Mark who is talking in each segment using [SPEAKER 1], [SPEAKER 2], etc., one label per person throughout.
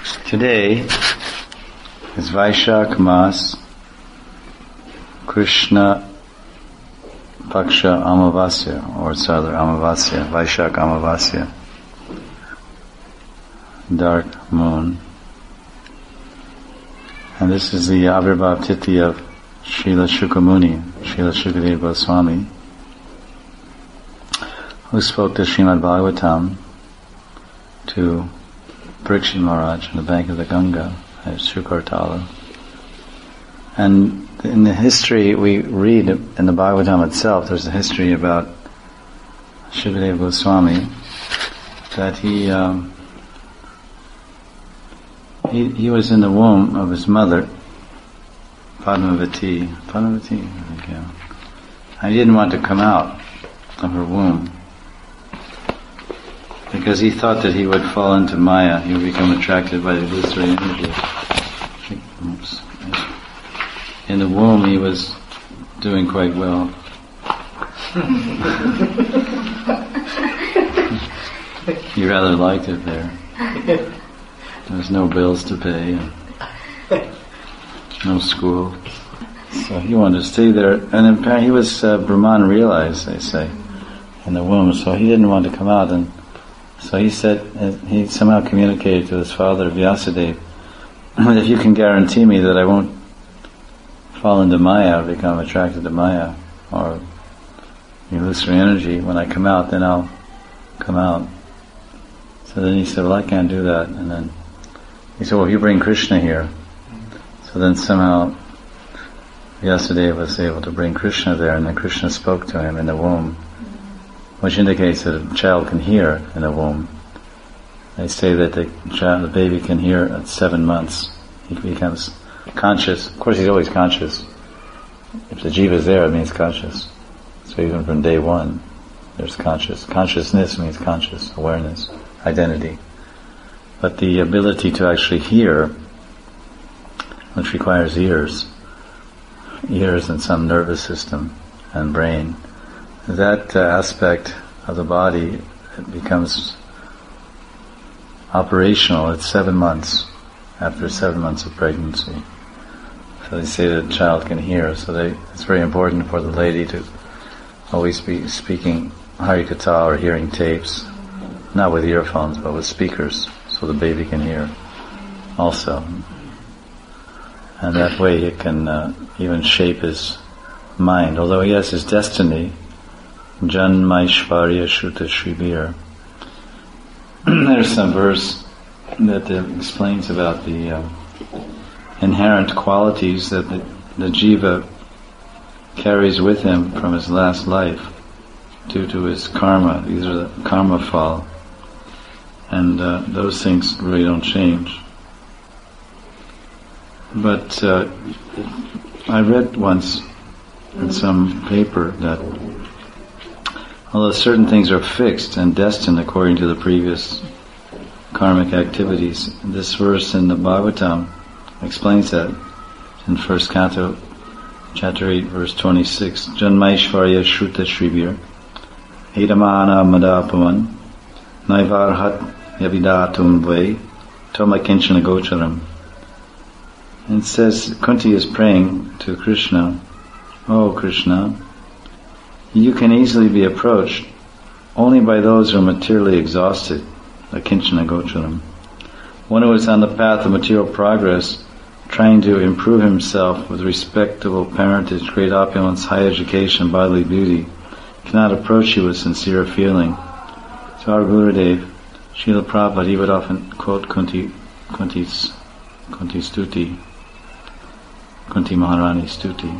[SPEAKER 1] Today is Vaishak Mas, Krishna Paksha Amavasya, or Sadhar Amavasya, Vaishak Amavasya, dark moon. And this is the Avirbhav Tithi of Srila Shukamuni, Srila Shukadeva Goswami, who spoke to Srimad Bhagavatam to Parikshit Maharaj on the bank of the Ganga at Shukartala. And in the history we read in the Bhagavatam itself, there's a history about Shukadeva Goswami that he was in the womb of his mother, Padmavati, I think, yeah. And he didn't want to come out of her womb because he thought that he would fall into Maya, he would become attracted by the illusory energy. In the womb he was doing quite well. He rather liked it there. There was no bills to pay, and no school. So he wanted to stay there. And apparently he was Brahman realized, they say, in the womb. So he didn't want to come out. And so he said, he somehow communicated to his father, Vyasadeva, if you can guarantee me that I won't fall into Maya or become attracted to Maya or illusory energy when I come out, then I'll come out. So then he said, well, I can't do that. And then he said, well, if you bring Krishna here. So then somehow Vyasadeva was able to bring Krishna there, and then Krishna spoke to him in the womb, which indicates that a child can hear in the womb. They say that the baby can hear at 7 months. He becomes conscious. Of course, he's always conscious. If the jiva is there, it means conscious. So even from day one, there's conscious. Consciousness means conscious, awareness, identity. But the ability to actually hear, which requires ears and some nervous system and brain, that aspect of the body becomes operational at 7 months, after 7 months of pregnancy. So they say that a child can hear, so it's very important for the lady to always be speaking Harikatha or hearing tapes, not with earphones but with speakers, so the baby can hear also. And that way it can even shape his mind, although he has his destiny. Janmaishvarya Shuta Shribir. There's some verse that explains about the inherent qualities that the jiva carries with him from his last life due to his karma. These are the karma fall. And those things really don't change. But I read once in some paper that although certain things are fixed and destined according to the previous karmic activities, this verse in the Bhagavatam explains that in first canto, chapter 8, verse 26. Janmaishvarya Shruta Shribir Edamana Madapaman Naivarhat Yavidatum Vai Toma Kinchana Gocharam. And it says, Kunti is praying to Krishna, "Oh Krishna, you can easily be approached only by those who are materially exhausted, the Kinchana Gocharam. One who is on the path of material progress, trying to improve himself with respectable parentage, great opulence, high education, bodily beauty, cannot approach you with sincere feeling." So our Gurudev, Srila Prabhupada, he would often quote Kunti's Stuti, Kunti Maharani Stuti,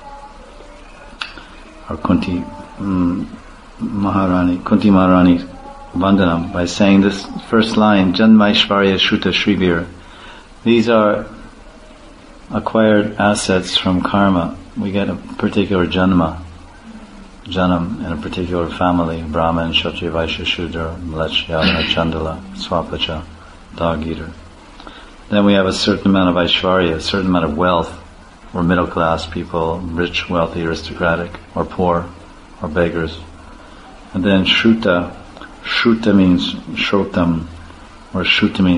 [SPEAKER 1] or Kunti Maharani Vandanam, by saying this first line, Janmaishvarya Shruta Shribir. These are acquired assets from karma. We get a particular janam in a particular family, Brahman, Kshatriya, Vaishya, Shudra, Mlech, Yadana, Chandala, Swapacha, dog eater. Then we have a certain amount of Aishvarya, a certain amount of wealth. We're middle class people, rich, wealthy, aristocratic, or poor, or beggars. And then Shruta means Shrotam, or Shruta means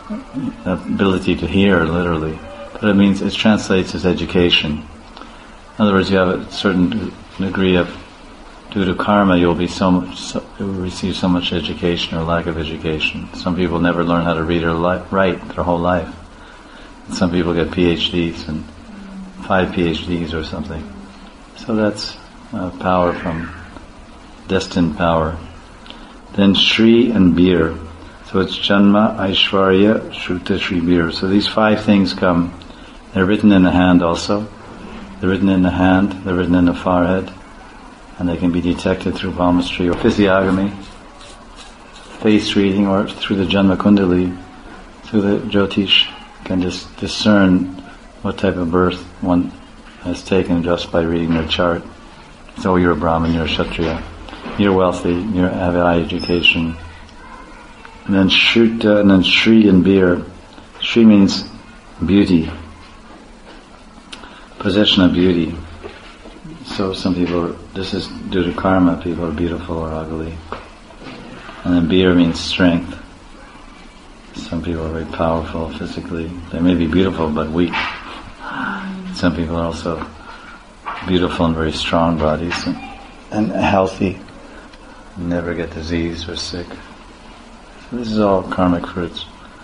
[SPEAKER 1] ability to hear, literally. But it translates as education. In other words, you have a certain degree of, due to karma, you'll receive so much education or lack of education. Some people never learn how to read or write their whole life. And some people get PhDs and 5 PhDs or something. So that's power from destined power. Then Shri and Bir. So it's Janma, Aishvarya, Shruta, Shri, Bir. So these 5 things come. They're written in the hand also. They're written in the hand, they're written in the forehead, and they can be detected through palmistry or physiognomy, face reading, or through the Janma Kundali, through the Jyotish. You can just discern what type of birth one has taken just by reading their chart. So you're a Brahmin, you're a Kshatriya, you're wealthy, you have high education. And then Shruta, and then Shri and Bir. Shri means beauty, possession of beauty. So some people, this is due to karma, people are beautiful or ugly. And then Bir means strength. Some people are very powerful physically. They may be beautiful but weak. Some people are also beautiful and very strong bodies and healthy, never get disease or sick. So this is all karmic fruits.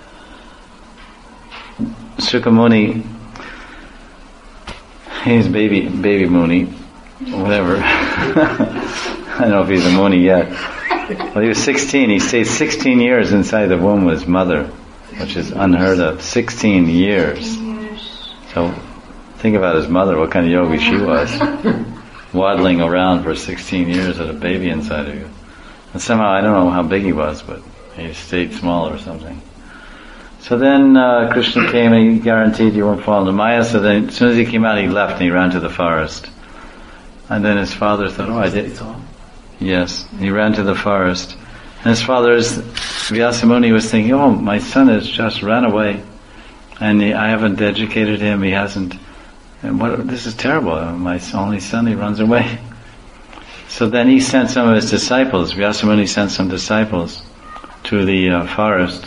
[SPEAKER 1] Sukamuni, he's baby Muni, whatever. I don't know if he's a Muni yet. Well, he was 16. He stayed 16 years inside the womb of his mother, which is unheard of. 16 years. So think about his mother, what kind of yogi she was. Waddling around for 16 years with a baby inside of you. And somehow, I don't know how big he was, but he stayed small or something. So then Krishna came and he guaranteed you won't fall into Maya. So then as soon as he came out, he left and he ran to the forest. And then his father thought, I did. Yes, he ran to the forest. And his father, Vyasamuni, was thinking, my son has just run away. And I haven't educated him, he hasn't. And this is terrible. My only son, he runs away. So then he sent some of his disciples. Vyasamuni sent some disciples to the forest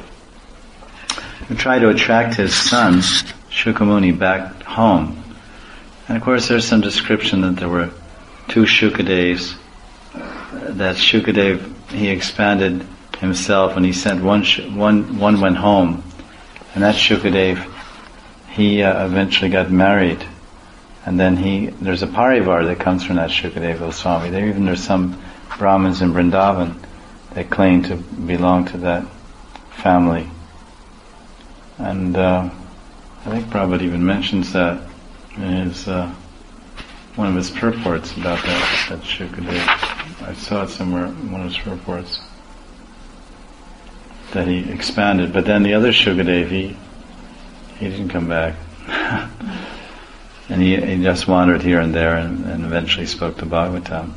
[SPEAKER 1] to try to attract his son, Shukamuni, back home. And of course there's some description that there were 2 Shukadevs, that Shukadev, he expanded himself and he sent one went home, and that Shukadev, he eventually got married, and then there's a parivar that comes from that Shukadev Goswami. There's some Brahmins in Vrindavan that claim to belong to that family. And I think Prabhupada even mentions that in his one of his purports about that Shukadev. I saw it somewhere in one of his purports that he expanded. But then the other Shukadev, he didn't come back. And he just wandered here and there and eventually spoke to Bhagavatam.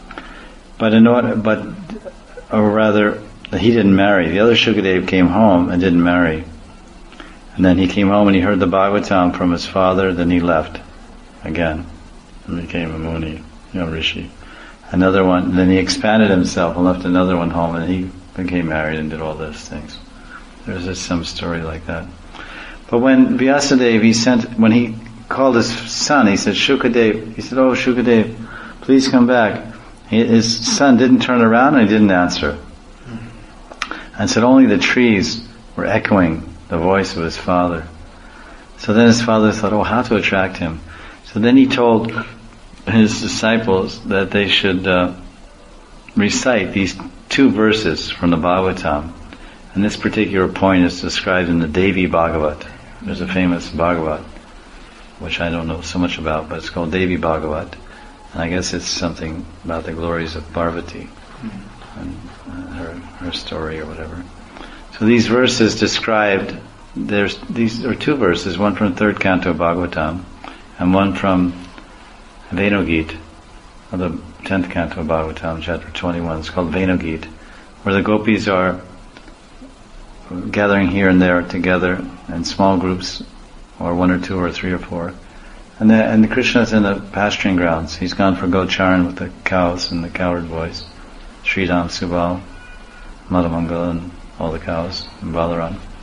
[SPEAKER 1] Or rather, he didn't marry. The other Shukadev came home and didn't marry. And then he came home and he heard the Bhagavatam from his father, then he left again and became a Muni, Rishi. Another one, then he expanded himself and left another one home, and he became married and did all those things. There's just some story like that. But when Vyasadeva, when he called his son, he said, Shukadev, he said, Shukadev, please come back. His son didn't turn around and he didn't answer. And said only the trees were echoing the voice of his father. So then his father thought, how to attract him. So then he told his disciples that they should recite these 2 verses from the Bhagavatam. And this particular point is described in the Devi Bhagavat. There's a famous Bhagavat, which I don't know so much about, but it's called Devi Bhagavat. And I guess it's something about the glories of Parvati and her story or whatever. So these verses described, these are 2 verses, one from the 3rd canto of Bhagavatam and one from Venugit, or the 10th canto of Bhagavatam, chapter 21. It's called Venugit, where the gopis are gathering here and there together in small groups, or 1 or 2 or 3 or 4. And the Krishna's in the pasturing grounds. He's gone for Gocharan with the cows and the cowherd boys. Sridham, Subal, Madhamangala, and all the cows, and Balaram.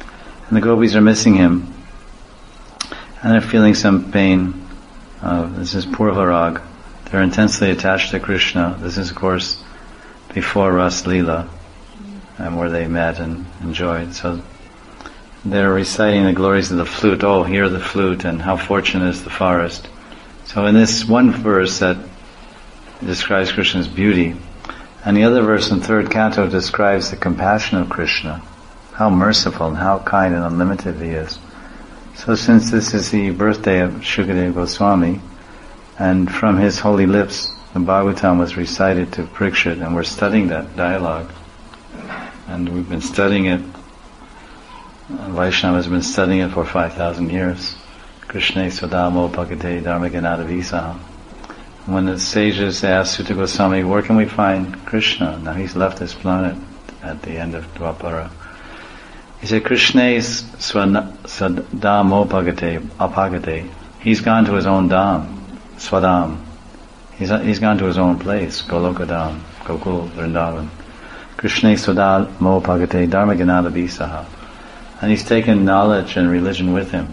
[SPEAKER 1] And the gopis are missing him. And they're feeling some pain. This is Purvarag. They're intensely attached to Krishna. This is, of course, before Ras Leela, and where they met and enjoyed. So they're reciting the glories of the flute. Oh, hear the flute, and how fortunate is the forest. So in this one verse that describes Krishna's beauty, and the other verse in third canto describes the compassion of Krishna, how merciful and how kind and unlimited he is. So since this is the birthday of Shukadeva Goswami, and from his holy lips the Bhagavatam was recited to Parikshit, and we're studying that dialogue, and we've been studying it, Vaishnava has been studying it for 5,000 years. Krishna Swadamo Bhagate Dharmaganada Visaha. When the sages asked Suta Goswami, where can we find Krishna? Now he's left this planet at the end of Dwapara. He said, Krishna is Swadamo Bhagate Apagate. He's gone to his own Dham, Swadam. He's gone to his own place, Golokadam, Gokul, Vrindavan. Krishna Swadamo Bhagate Dharmaganada Visaha. And he's taken knowledge and religion with him.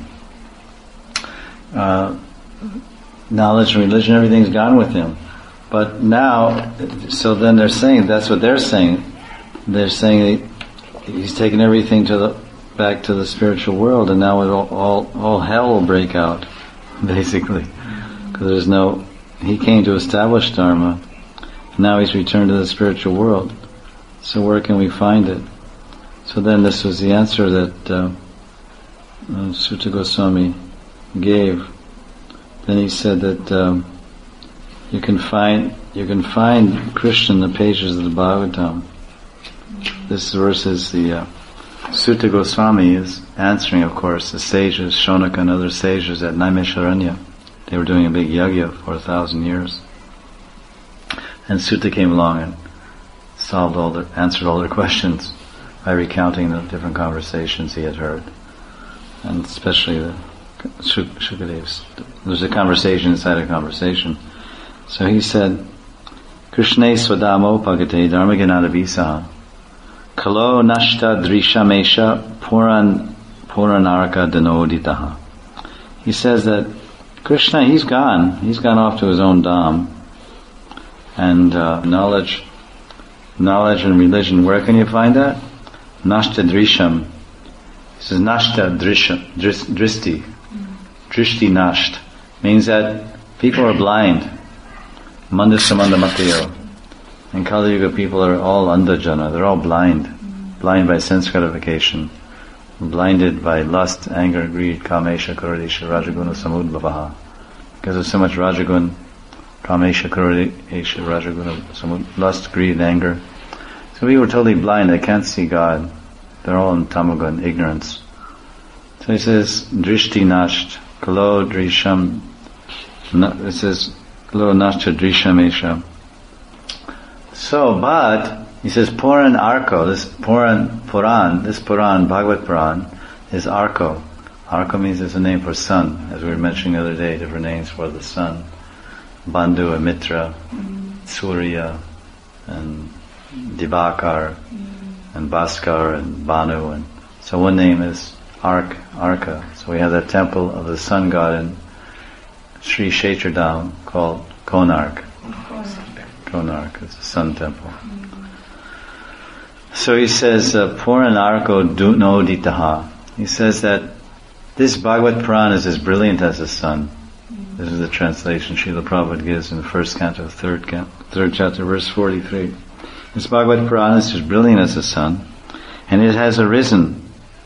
[SPEAKER 1] Knowledge and religion, everything's gone with him. But now, so then they're saying, that's what they're saying. They're saying he's taken everything back to the spiritual world, and now all hell will break out, basically. Because he came to establish Dharma. Now he's returned to the spiritual world. So where can we find it? So then this was the answer that Suta Goswami gave. Then he said that you can find Krishna in the pages of the Bhagavatam. This verse is the Suta Goswami is answering, of course, the sages, Shonaka and other sages at Naimisharanya. They were doing a big yagya for 1,000 years. And Suta came along and answered all their questions by recounting the different conversations he had heard. And especially the Shukadev's. There's a conversation inside a conversation. So he said, Krishna Swadamo Bhagate Dharmaganada Visaha Kalo Nashta Drishamesha Puranarka Danoditaha. He says that Krishna, he's gone off to his own dham. And knowledge and religion, where can you find that? Nashta Drisham. He says Nashta Dristi. Drishti Nasht. Means that people are blind. Mandasamanda Matayo. In Kali Yuga people are all andajana. They're all blind. Blind by sense gratification. Blinded by lust, anger, greed, kamesha, kurodesha, rajaguna, samudbhavaha. Because of so much rajagun, kamesha, kurodesha, rajaguna, lust, greed, anger. So people are totally blind. They can't see God. They're all in tamagun, ignorance. So he says, drishti nasht, kalo drisham, it says, kalo nashta drishamesha. So, but, he says, Puran Arko, this Puran, Bhagavad Puran, is Arko. Arko means it's a name for sun, as we were mentioning the other day, different names for the sun. Bandhu and Mitra, Surya, and Divakar, and Bhaskar, and Banu, and so one name is Arka. So we have that temple of the sun god in Sri Kshetradam called Konark. Konark is a sun temple. So he says, Puranarko Dunoditaha. He says that this Bhagavad Puran is as brilliant as the sun. This is the translation Srila Prabhupada gives in the first canto, third chapter, verse 43. This Bhagavad Puran is as brilliant as the sun, and it has arisen.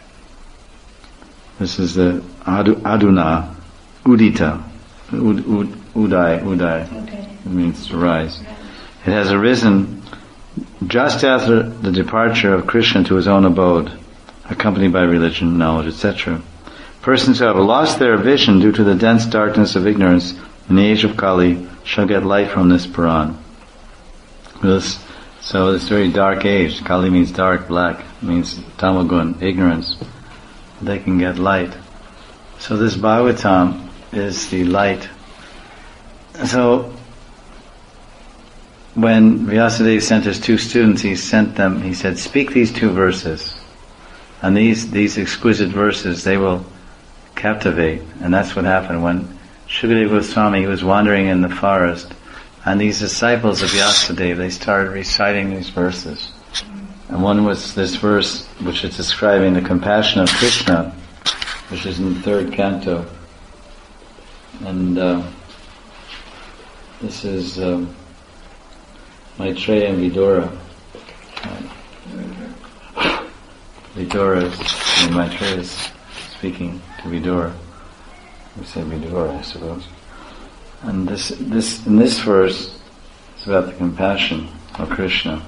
[SPEAKER 1] This is the Aduna, Udita, Uday. It means to rise. It has arisen just after the departure of Krishna to his own abode, accompanied by religion, knowledge, etc. Persons who have lost their vision due to the dense darkness of ignorance in the age of Kali shall get light from this Puran. So this very dark age, Kali means dark, black, means tamagun, ignorance. They can get light. So this Bhagavatam is the light. So when Vyasadeva sent his two students, he said, speak these two verses. And these exquisite verses, they will captivate. And that's what happened when Shukadeva Goswami was wandering in the forest, and these disciples of Vyasadeva, they started reciting these verses. And one was this verse which is describing the compassion of Krishna, which is in the 3rd canto. And this is Maitreya and Vidura. Vidura is, Maitreya is speaking to Vidura. We say Vidura, I suppose. And in this verse, it's about the compassion of Krishna.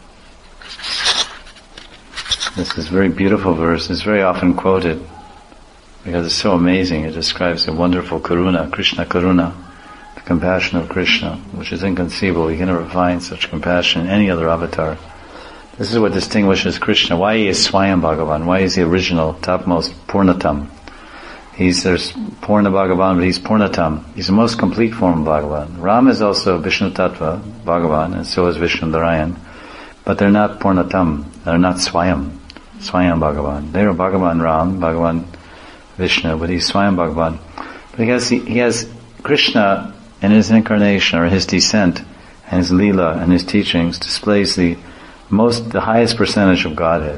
[SPEAKER 1] This is a very beautiful verse. It's very often quoted because it's so amazing. It describes the wonderful karuna, Krishna karuna, the compassion of Krishna, which is inconceivable. You can never find such compassion in any other avatar. This is what distinguishes Krishna. Why he is Swayam Bhagavan? Why is the original, topmost, Purnatam? There's Purna Bhagavan, but he's Purnatam. He's the most complete form of Bhagavan. Ram is also Vishnu Tattva, Bhagavan, and so is Vishnu Narayan. But they're not Purnatam. They're not Swayam Bhagavan. They're Bhagavan Ram, Bhagavan Vishnu, but he's Swayam Bhagavan. Because he has Krishna in his incarnation, or his descent, and his Leela and his teachings displays the highest percentage of Godhead.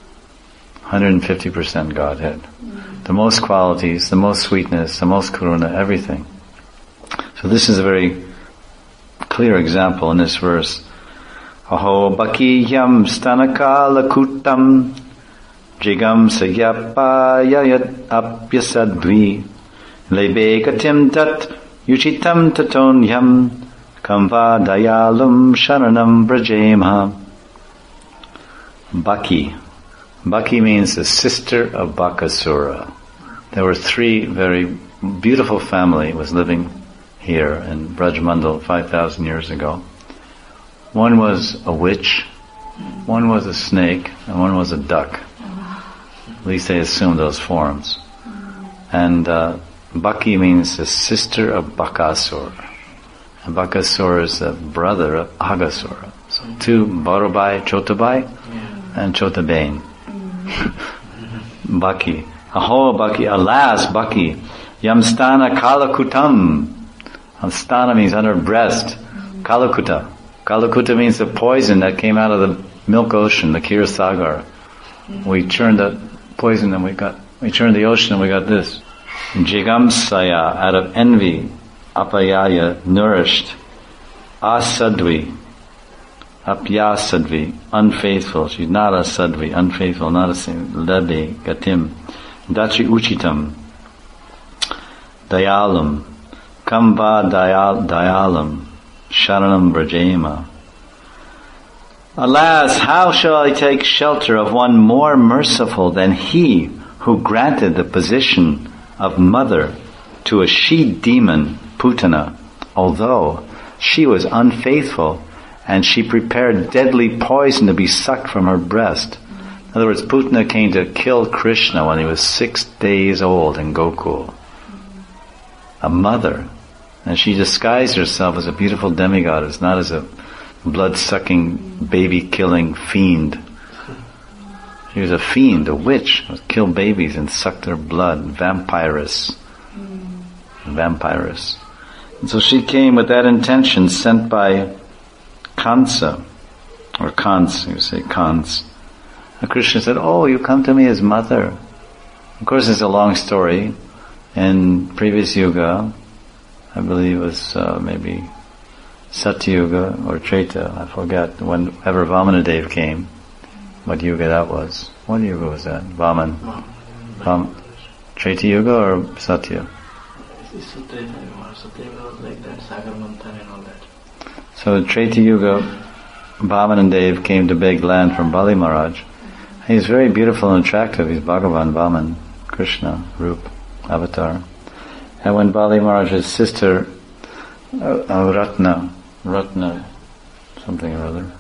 [SPEAKER 1] 150% Godhead. The most qualities, the most sweetness, the most karuna, everything. So this is a very clear example in this verse. Aho bakiyam stanakala kutam jigam sayapayayat apyasadvi lebekatim tat yuchitam tatonyam kamva dayalam sharanam brajema. Baki means the sister of Bakasura. There were 3 very beautiful family was living here in Brajmandal 5,000 years ago. One was a witch, one was a snake, and one was a duck. At least they assumed those forms. And Baki means the sister of Bakasura. And Bakasura is the brother of Agasura. So 2, Bhaurabai, Chotabai, and Chotabain. Baki. Aho Baki, alas Baki, yamstana kalakutam. Stana means under breast. Kalakuta. Kalakuta means the poison that came out of the milk ocean, the Kirasagar. We churned the poison and we churned the ocean and we got this. Jigamsaya, out of envy, apayaya, nourished. Asadvi, apyasadvi, unfaithful. She's not a sadvi, unfaithful, not a saint. Lebe, gatim. Dachi uchitam. Dayalam. Kamba dayalam. Sharanam brajema. Alas, how shall I take shelter of one more merciful than he who granted the position of mother to a she-demon, Putana, although she was unfaithful and she prepared deadly poison to be sucked from her breast. In other words, Putana came to kill Krishna when he was 6 days old in Gokul. A mother. And she disguised herself as a beautiful demigoddess, not as a blood-sucking, baby-killing fiend. She was a fiend, a witch, who would kill babies and suck their blood, vampiress. Vampiress. And so she came with that intention, sent by Kansa, or Kans, you say Kans. And Krishna said, oh, you come to me as mother. Of course, it's a long story. In previous yuga, I believe it was maybe Satyuga or Treta, I forget, whenever Vamanadev came, what yuga that was. What yuga was that? Vaman. Treta yuga or Satya?
[SPEAKER 2] Satyuga was like that, Sagar Manthan and all that.
[SPEAKER 1] So Treta yuga, Vamanadev came to beg land from Bali Maharaj. He's very beautiful and attractive. He's Bhagavan, Vaman, Krishna, Rup, Avatar. And when Bali Maharaj's sister, Ratna, something or other,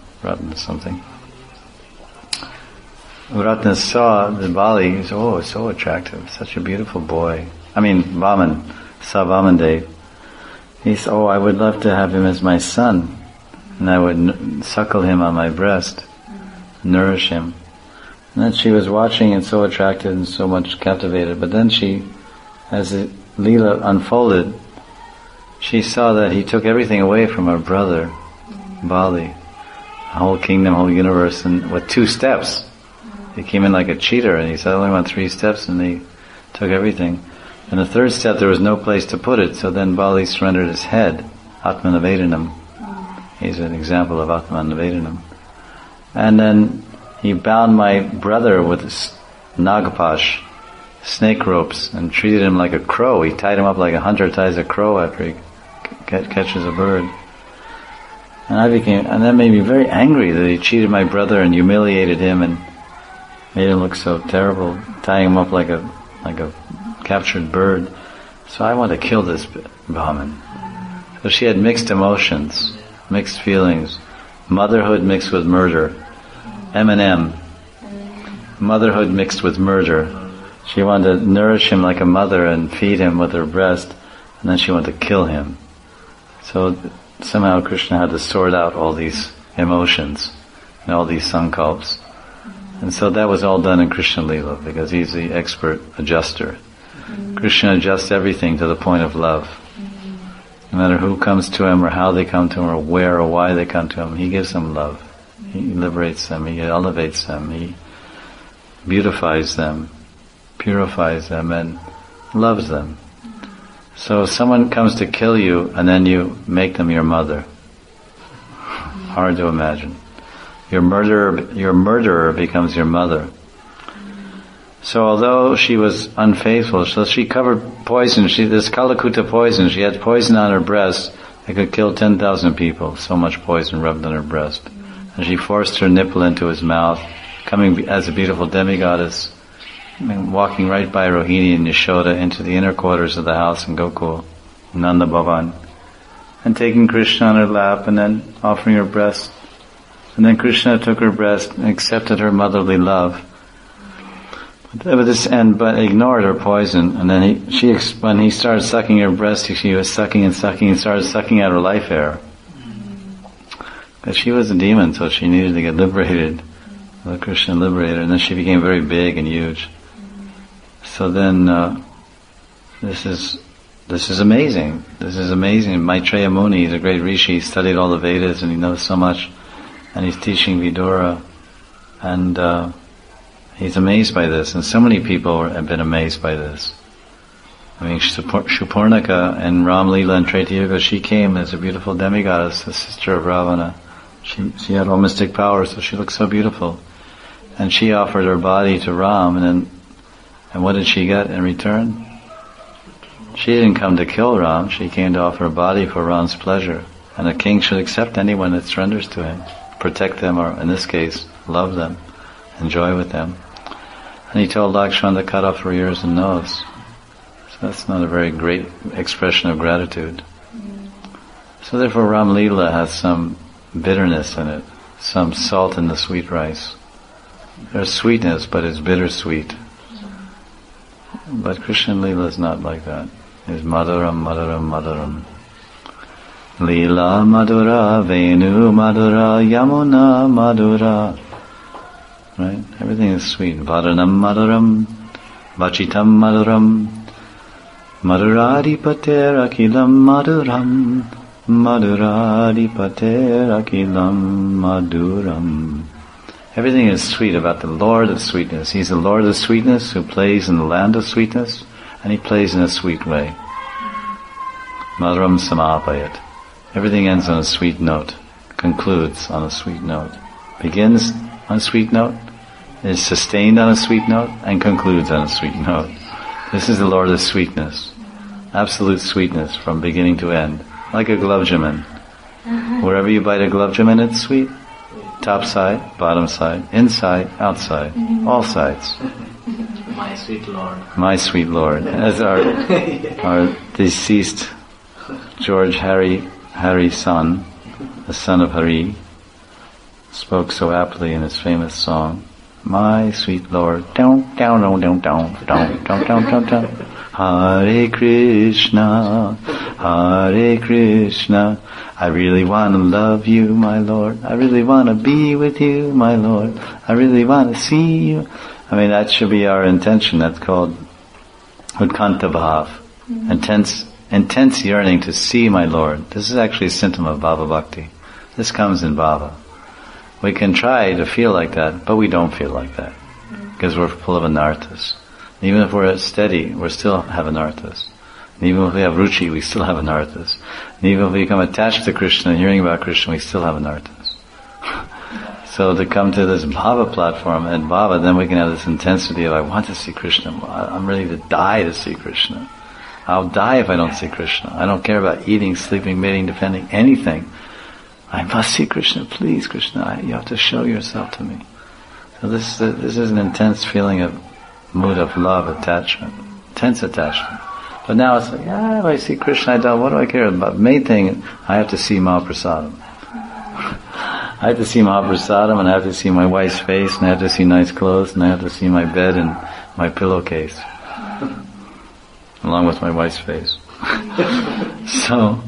[SPEAKER 1] Ratna saw the Bali, he said, oh, so attractive, such a beautiful boy. Vaman, saw Vamandev. He said, oh, I would love to have him as my son, and I would suckle him on my breast, nourish him. And then she was watching and so attracted and so much captivated. But then she, as the Leela unfolded, she saw that he took everything away from her brother, Bali. The whole kingdom, whole universe, and with 2 steps. He came in like a cheater, and he said, I only want 3 steps, and he took everything. And the 3rd step, there was no place to put it, so then Bali surrendered his head, Atmanavedanam. He's an example of Atmanavedanam. And then he bound my brother with nagapash, snake ropes, and treated him like a crow. He tied him up like a hunter ties a crow after he catches a bird. And that made me very angry that he cheated my brother and humiliated him and made him look so terrible, tying him up like a captured bird. So I want to kill this Brahmin. So she had mixed emotions, mixed feelings, motherhood mixed with murder, M&M, motherhood mixed with murder. She wanted to nourish him like a mother and feed him with her breast, and then she wanted to kill him. So somehow Krishna had to sort out all these emotions and all these sankalps. And so that was all done in Krishna Leela, because he's the expert adjuster. Krishna adjusts everything to the point of love. No matter who comes to him or how they come to him or where or why they come to him, he gives them love. He liberates them, he elevates them, he beautifies them, purifies them, and loves them. So if someone comes to kill you and then you make them your mother, hard to imagine. Your murderer becomes your mother. So although she was unfaithful, so she covered poison, this Kalakuta poison, she had poison on her breast that could kill 10,000 people, so much poison rubbed on her breast. And she forced her nipple into his mouth, coming as a beautiful demigoddess, walking right by Rohini and Yashoda into the inner quarters of the house in Gokul, Nanda Bhavan, and taking Krishna on her lap and then offering her breast. And then Krishna took her breast and accepted her motherly love, but ignored her poison. And then when he started sucking her breast, she was sucking and started sucking out her life air. Because she was a demon, so she needed to get liberated. Let Krishna liberate her, and then she became very big and huge. So then, this is amazing. This is amazing. Maitreya Muni, he's a great rishi. He studied all the Vedas and he knows so much. And he's teaching Vidura. And he's amazed by this. And so many people have been amazed by this. I mean, Shupurnaka and Ram Leela and Treta Yuga, she came as a beautiful demigoddess, the sister of Ravana. She had all mystic powers, so she looked so beautiful. And she offered her body to Ram, and what did she get in return? She didn't come to kill Ram, she came to offer her body for Ram's pleasure. And a king should accept anyone that surrenders to him, protect them, or in this case, love them, enjoy with them. And he told Lakshman to cut off her ears and nose. So that's not a very great expression of gratitude. So therefore Ram Leela has some bitterness in it, some salt in the sweet rice. There's sweetness, but it's bittersweet. But Krishna Leela is not like that. It's Madhuram, Madhuram, Madhuram. Leela Madhura, Venu Madhura, Yamuna Madhura. Right? Everything is sweet. Varanam Madhuram, Vachitam Madhuram, Madhuradi Pater Akilam Madhuram, Madhuradi Pater Akilam Madhuram. Everything is sweet about the Lord of sweetness. He's the Lord of sweetness who plays in the land of sweetness, and he plays in a sweet way. Madhuram Samapayat. Everything ends on a sweet note, concludes on a sweet note, begins on a sweet note, is sustained on a sweet note, and concludes on a sweet note. This is the Lord of sweetness. Absolute sweetness from beginning to end. Like a gulab jamun. Wherever you bite a gulab jamun, it's sweet. Top side, bottom side, inside, outside, all sides.
[SPEAKER 2] My sweet Lord.
[SPEAKER 1] My sweet Lord. As our deceased George Hari's son, the son of Hari, spoke so aptly in his famous song, My sweet Lord, down, Hare Krishna, Hare Krishna. I really want to love you, my Lord. I really want to be with you, my Lord. I really want to see you. I mean, that should be our intention. That's called Utkanta Bhav. Intense yearning to see my Lord. This is actually a symptom of Bhava Bhakti. This comes in Bhava. We can try to feel like that, but we don't feel like that. Because we're full of anarthas. Even if we're steady, we still have anarthas. And even if we have ruchi, we still have anarthas. And even if we become attached to Krishna and hearing about Krishna, we still have anarthas. So to come to this Bhava platform and Bhava, then we can have this intensity of, I want to see Krishna. I'm ready to die to see Krishna. I'll die if I don't see Krishna. I don't care about eating, sleeping, mating, defending, anything. I must see Krishna. Please, Krishna, you have to show yourself to me. So this is an intense feeling of mood of love, attachment, intense attachment. But now it's like, if I see Krishna, I don't, what do I care about? Main thing, I have to see Mahaprasadam. I have to see Mahaprasadam, and I have to see my wife's face, and I have to see nice clothes, and I have to see my bed and my pillowcase, along with my wife's face. So,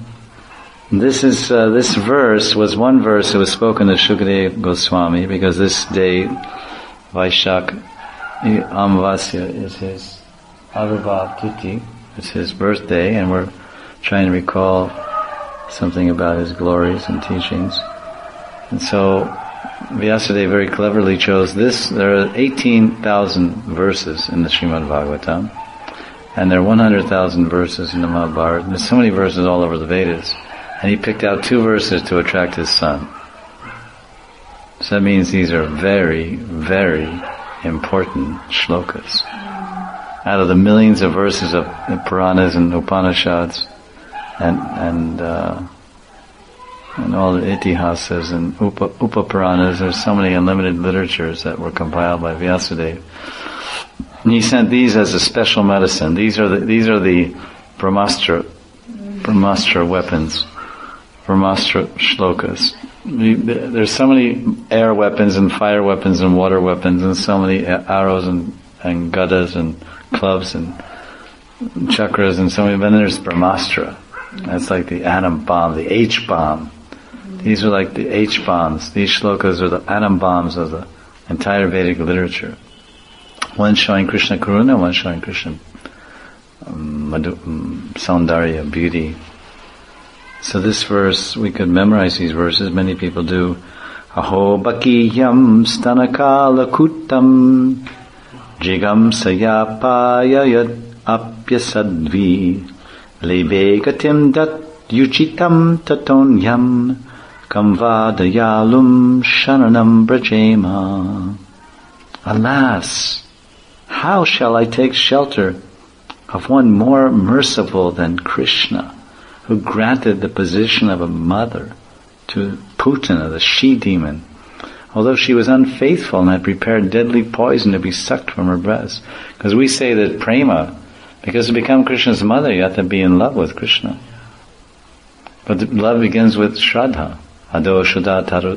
[SPEAKER 1] this verse was one verse that was spoken to Shukadeva Goswami, because this day, Vaishak Amavasya, is his Avibhav Titi, it's his birthday, and we're trying to recall something about his glories and teachings. And so, Vyasadeva very cleverly chose this. There are 18,000 verses in the Srimad Bhagavatam, and there are 100,000 verses in the Mahabharata. There's so many verses all over the Vedas. And he picked out 2 verses to attract his son. So that means these are very, very important shlokas. Out of the millions of verses of Puranas and Upanishads and all the Itihasas and Upapuranas, there's so many unlimited literatures that were compiled by Vyasadeva. And he sent these as a special medicine. These are the Brahmastra weapons. Brahmastra shlokas. There's so many air weapons and fire weapons and water weapons and so many arrows and gadas and clubs and chakras and so many, but then there's Brahmastra. That's like the atom bomb, the H bomb. These are like the H bombs. These shlokas are the atom bombs of the entire Vedic literature. One showing Krishna Karuna, one showing Krishna Saundarya, beauty. So this verse, we could memorize these verses, many people do. Aho bakiyam stanakala kutam jigam sayapaya yad apyasadvi lebe gatim dat yuchitam tatonyam kamvadayalum shananam brajema. Alas, how shall I take shelter of one more merciful than Krishna, who granted the position of a mother to Putana, the she-demon, although she was unfaithful and had prepared deadly poison to be sucked from her breast. Because we say that prema, because to become Krishna's mother, you have to be in love with Krishna. But the love begins with Shraddha. Ado Shraddha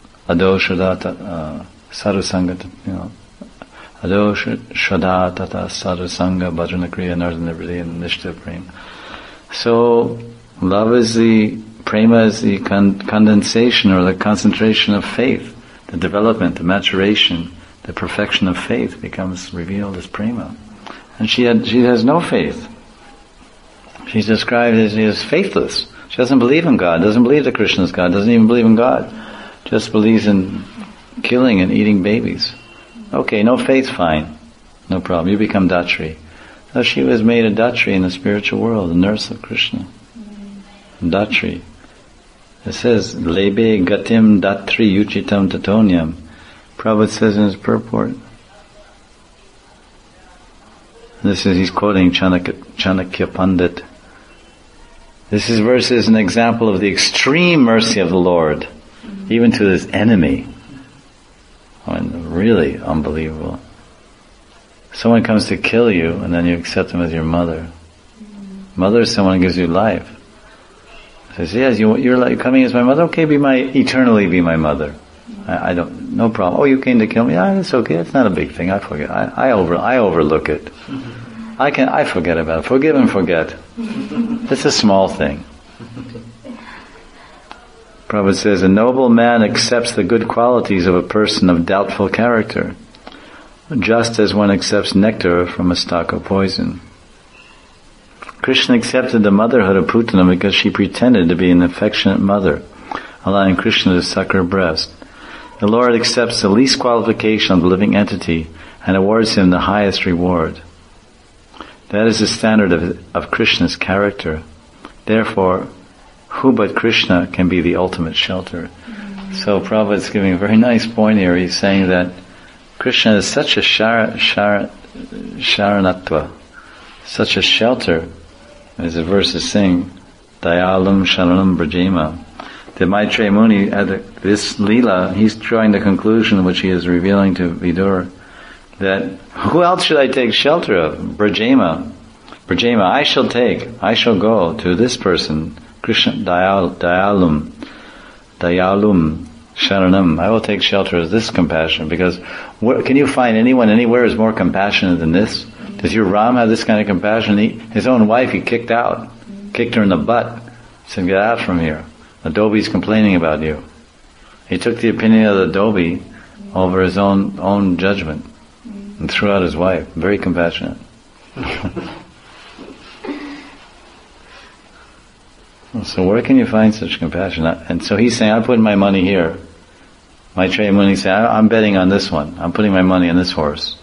[SPEAKER 1] Sarusanga, Ado Shraddha Tata Sarusanga Bhajana Kriya Nardana Vritti and Nishta Prema. So, love is prema is the condensation or the concentration of faith. The development, the maturation, the perfection of faith becomes revealed as prema. And she has no faith. She's described as faithless. She doesn't believe in God, doesn't believe that Krishna is God, doesn't even believe in God. Just believes in killing and eating babies. Okay, no faith, fine. No problem. You become Datri. So she was made a Datri in the spiritual world, a nurse of Krishna. Datri. It says, Lebe gatim Datri yuchitam tatonyam. Prabhupada says in his purport. He's quoting Chanakya Pandit. This verse is an example of the extreme mercy of the Lord, even to his enemy. I mean, really unbelievable. Someone comes to kill you, and then you accept them as your mother. Mother is someone who gives you life. Says, yes, you're like coming as my mother. Okay, eternally be my mother. I don't, no problem. Oh, you came to kill me? It's okay. It's not a big thing. I forget. I overlook it. I forget about it. Forgive and forget. It's a small thing. Prabhupada says, a noble man accepts the good qualities of a person of doubtful character, just as one accepts nectar from a stalk of poison. Krishna accepted the motherhood of Putana because she pretended to be an affectionate mother, allowing Krishna to suck her breast. The Lord accepts the least qualification of the living entity and awards him the highest reward. That is the standard of Krishna's character. Therefore, who but Krishna can be the ultimate shelter? So Prabhupada is giving a very nice point here. He's saying that Krishna is such a sharanatva, such a shelter, as the verses sing, Dayalum Sharanam Brajema. The Maitreya Muni, at this Leela, he's drawing the conclusion which he is revealing to Vidura, that who else should I take shelter of? Brajema, I shall go to this person, Krishna, Dayalum, Sharanam. I will take shelter of this compassion, because can you find anyone anywhere who's more compassionate than this? Does your Ram have this kind of compassion? His own wife he kicked her in the butt. He said, get out from here. The Dobie's complaining about you. He took the opinion of the Dobie over his own judgment and threw out his wife. Very compassionate. So where can you find such compassion? And so he's saying, I'm putting my money here. Maitreya Muni saying, I'm betting on this one. I'm putting my money on this horse.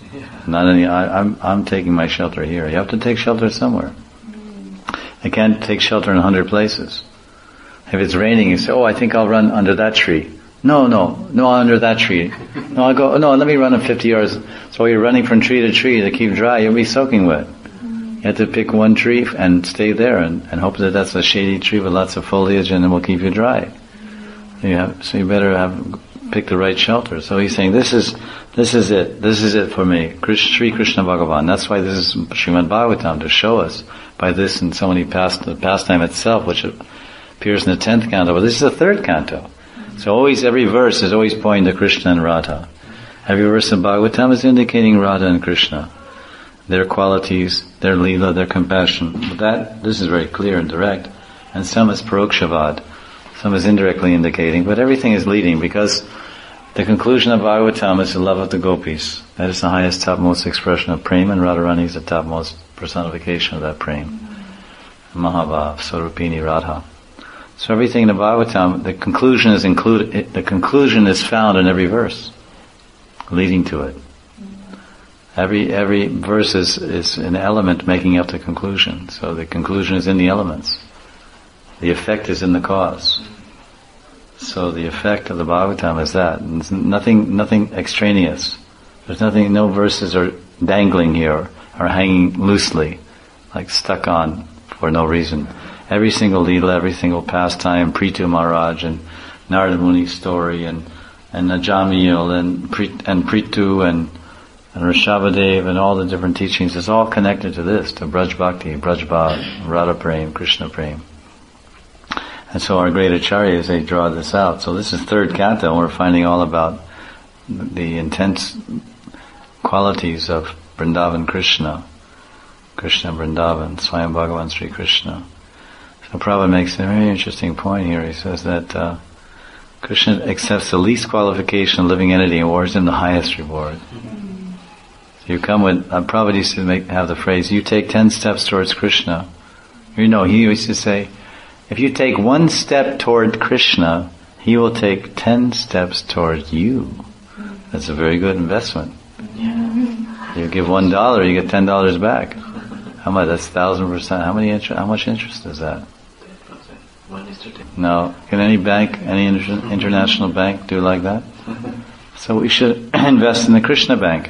[SPEAKER 1] I'm taking my shelter here. You have to take shelter somewhere. You can't take shelter in 100 places. If it's raining, you say, I think I'll run under that tree. No, under that tree. Let me run 50 yards. So you're running from tree to tree to keep dry, you'll be soaking wet. You have to pick one tree and stay there and hope that that's a shady tree with lots of foliage and it will keep you dry. So you better pick the right shelter. So he's saying, this is it for me. Sri Krishna Bhagavan. That's why this is Srimad Bhagavatam, to show us by this and so many the pastime itself, which appears in the 10th canto, but this is the 3rd canto. So every verse is always pointing to Krishna and Radha. Every verse in Bhagavatam is indicating Radha and Krishna, their qualities, their leela, their compassion. But this is very clear and direct, and some is parokshavad, some is indirectly indicating, but everything is leading, because the conclusion of Bhagavatam is the love of the gopis. That is the highest, topmost expression of prema, and Radharani is the topmost personification of that prema. Mahavav, Swarupini Radha. So everything in the Bhagavatam, the conclusion is found in every verse, leading to it. Every verse is an element making up the conclusion. So the conclusion is in the elements. The effect is in the cause. So the effect of the Bhagavatam is that. And it's nothing extraneous. There's no verses are dangling here, or hanging loosely, like stuck on for no reason. Every single Leela, every single pastime, Prithu Maharaj and Narada Muni's story, and Najamil and Prithu and Rishabhadev and all the different teachings, is all connected to this, to Braj Bhakti, Braj Bhav, Radha Prem, Krishna Prem. And so our great acharyas, they draw this out. So this is 3rd canto, and we're finding all about the intense qualities of Vrindavan Krishna Vrindavan, Swayam Bhagavan Sri Krishna. So Prabhupada makes a very interesting point here. He says that Krishna accepts the least qualification of living entity and awards him the highest reward. So you come with, Prabhupada used to have the phrase, you take 10 steps towards Krishna. He used to say, if you take 1 step toward Krishna, he will take 10 steps toward you. That's a very good investment. You give $1, you get $10 back. How much? That's 1,000%. How much interest is that?
[SPEAKER 2] 1:10.
[SPEAKER 1] No. Can any bank, any international bank do like that? So we should invest in the Krishna Bank.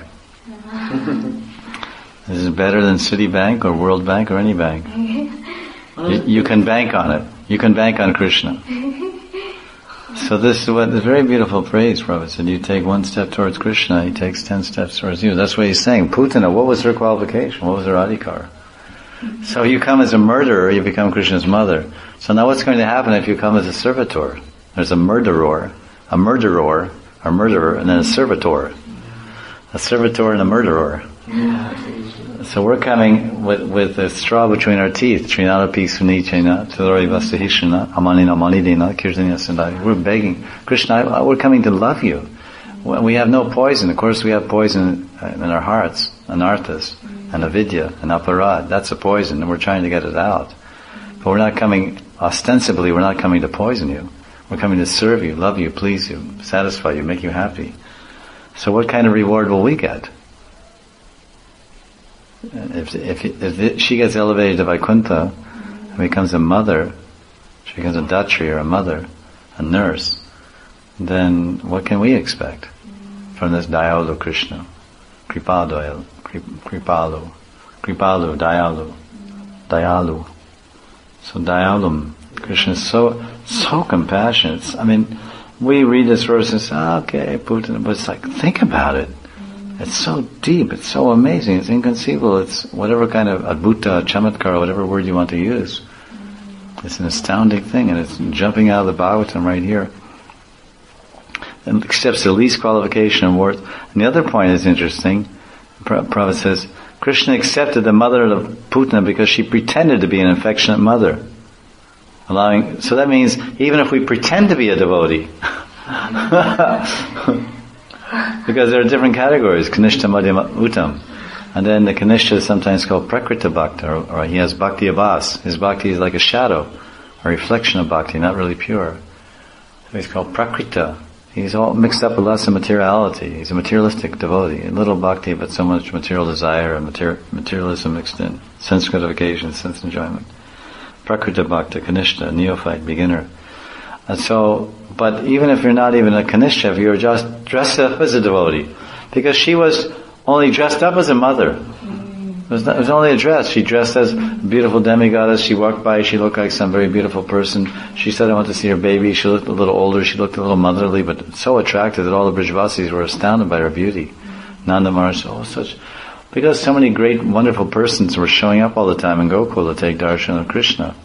[SPEAKER 1] This is better than Citibank or World Bank or any bank. You can bank on it. You can bank on Krishna. So this is what the very beautiful phrase Prabhupada said, you take 1 step towards Krishna, he takes 10 steps towards you. That's what he's saying. Putana, what was her qualification? What was her adhikar? So you come as a murderer, you become Krishna's mother. So now what's going to happen if you come as a servitor? There's a murderer, and then a servitor. A servitor and a murderer. So we're coming with a straw between our teeth. Trinadapi sunichena, Tadori vasahishana, amanina manidina, kirtanya sandari. We're begging, Krishna, we're coming to love you. We have no poison. Of course we have poison in our hearts, anarthas, and avidya, and aparad. That's a poison, and we're trying to get it out. But we're not coming, ostensibly, we're not coming to poison you. We're coming to serve you, love you, please you, satisfy you, make you happy. So what kind of reward will we get? If she gets elevated to Vaikuntha and becomes a mother, she becomes a datri or a mother, a nurse, then what can we expect from this Dayalu Krishna? Kripalu, Dayalu. So Dayalum, Krishna is so compassionate. I mean, we read this verse and say, okay, Putin, but it's like, think about it. It's so deep, it's so amazing, it's inconceivable, it's whatever kind of adbhuta, chamatkara, whatever word you want to use. It's an astounding thing, and it's jumping out of the Bhagavatam right here. And accepts the least qualification and worth. And the other point is interesting. Prabhupada says, Krishna accepted the mother of Putana because she pretended to be an affectionate mother. So that means, even if we pretend to be a devotee, because there are different categories, Kanishta, Madhyama, Uttam. And then the Kanishta is sometimes called Prakrita Bhakta, or he has Bhakti Avas. His Bhakti is like a shadow, a reflection of Bhakti, not really pure. So he's called Prakrita. He's all mixed up with lots of materiality. He's a materialistic devotee. A little Bhakti, but so much material desire and materialism mixed in. Sense gratification, sense enjoyment. Prakrita Bhakta, Kanishta, neophyte, beginner. And so, but even if you're not even a Kanishta, if you're just dressed up as a devotee, because she was only dressed up as a mother. It was only a dress. She dressed as a beautiful demigoddess. She walked by, she looked like some very beautiful person. She said, I want to see her baby. She looked a little older, she looked a little motherly, but so attractive that all the Brijavasis were astounded by her beauty. Nanda Maharaj, because so many great, wonderful persons were showing up all the time in Gokula to take darshan of Krishna.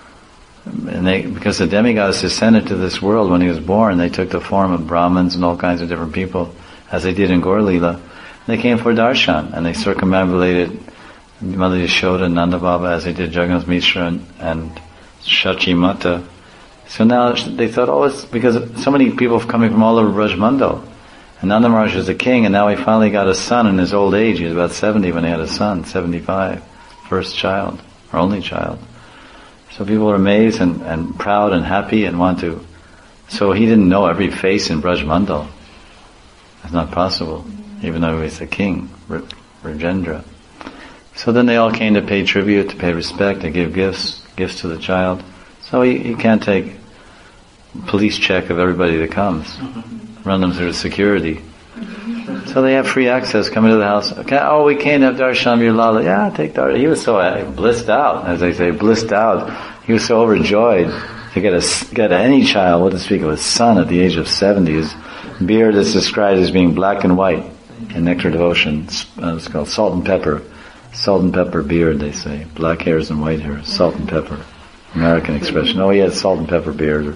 [SPEAKER 1] And because the demigods descended to this world when he was born, they took the form of Brahmins and all kinds of different people, as they did in Gaur Leela. They came for darshan, and they circumambulated Mother Yashoda and Nanda Baba as they did Jagannath Mishra and Shachi Mata. So now they thought, it's because so many people coming from all over Brajmandal. And Nanda Maharaj was the king, and now he finally got a son in his old age. He was about 70 when he had a son, 75, first child, or only child. So people were amazed and proud and happy and want to. So he didn't know every face in Brajmandal. It's not possible, even though he was the king, Rajendra. So then they all came to pay tribute, to pay respect, to give gifts to the child. So he can't take police check of everybody that comes, run them through security. So they have free access, come into the house. Okay, we can't have darshan of your Lala. Yeah, take darshan. He was so blissed out, as they say, blissed out. He was so overjoyed to get any child, what to speak of, a son at the age of 70. His beard is described as being black and white in nectar devotion. It's called salt and pepper. Salt and pepper beard, they say. Black hairs and white hairs. Salt and pepper. American expression. He had salt and pepper beard.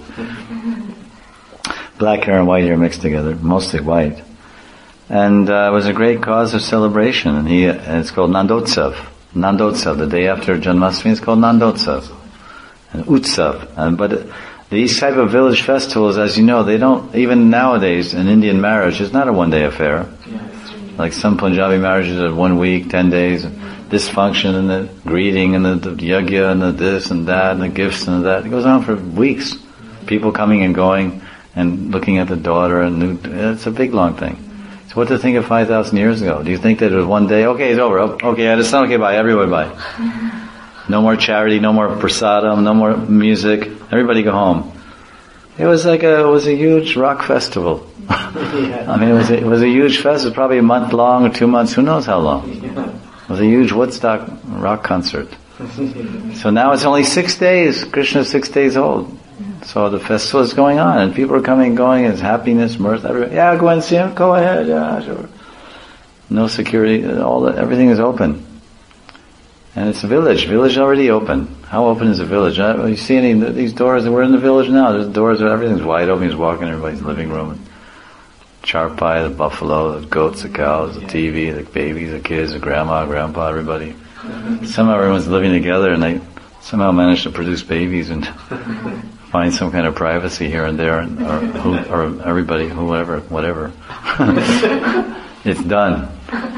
[SPEAKER 1] Black hair and white hair mixed together, mostly white. And it was a great cause of celebration. And it's called Nandotsav. Nandotsav, the day after Janmashtami, is called Nandotsav. And Utsav. But these type of village festivals, as you know, they don't, even nowadays, an Indian marriage is not a one-day affair. Like some Punjabi marriages are 1 week, 10 days, this function and the greeting and the yagya and the this and that and the gifts and that. It goes on for weeks. People coming and going and looking at the daughter and it's a big long thing. So what to think of 5,000 years ago? Do you think that it was one day, okay, it's over, okay, I had a son, okay, bye, everybody bye. No more charity, no more prasadam, no more music, everybody go home. It was a huge rock festival. I mean, it was a huge festival, probably a month long or 2 months, who knows how long. It was a huge Woodstock rock concert. So now it's only 6 days. Krishna's 6 days old. So the festival is going on, and people are coming and going, it's happiness, mirth, everybody. Yeah, go and see him, go ahead, yeah, sure. No security, everything is open. And it's a village. Village already open. How open is a village? You see these doors? We're in the village now. There's doors. Everything's wide open. He's walking in everybody's living room. charpai, the buffalo, the goats, the cows, the TV, the babies, the kids, the grandma, grandpa, everybody. Somehow everyone's living together and they somehow managed to produce babies and find some kind of privacy here and there, or everybody, whoever, whatever. It's done.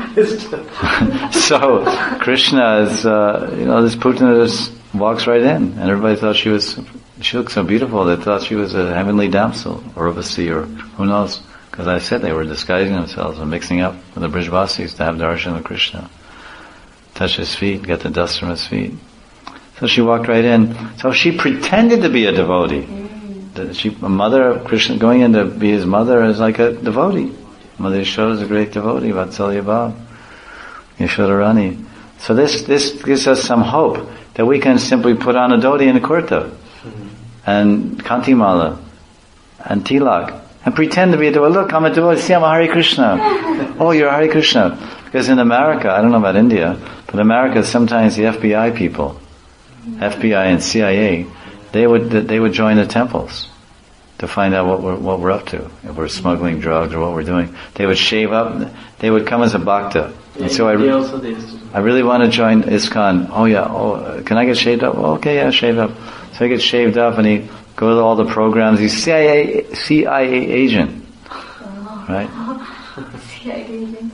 [SPEAKER 1] So Krishna is, this Putana just walks right in, and everybody thought she looked so beautiful. They thought she was a heavenly damsel, or Urvasi, or who knows? Because I said they were disguising themselves and mixing up with the Brijvasis to have darshan of Krishna. Touch his feet, get the dust from his feet. So she walked right in. So she pretended to be a devotee. A mother of Krishna, going in to be his mother is like a devotee. Mother Yashoda is a great devotee, Vatsalya Bhav, Yashodarani. So this gives us some hope that we can simply put on a dhoti and a kurta, and kantimala, and tilak, and pretend to be a devotee. Look, I'm a devotee. See, I'm a Hare Krishna. Oh, you're a Hare Krishna. Because in America, I don't know about India, but in America sometimes the FBI people, FBI and CIA, they would join the temples to find out what we're up to. If we're smuggling drugs or what we're doing, they would shave up. They would come as a bhakta. And so I really want to join ISKCON. Oh yeah. Oh, can I get shaved up? Oh, okay, yeah, shaved up. So he gets shaved up and he goes to all the programs. He's CIA agent, right? CIA agent.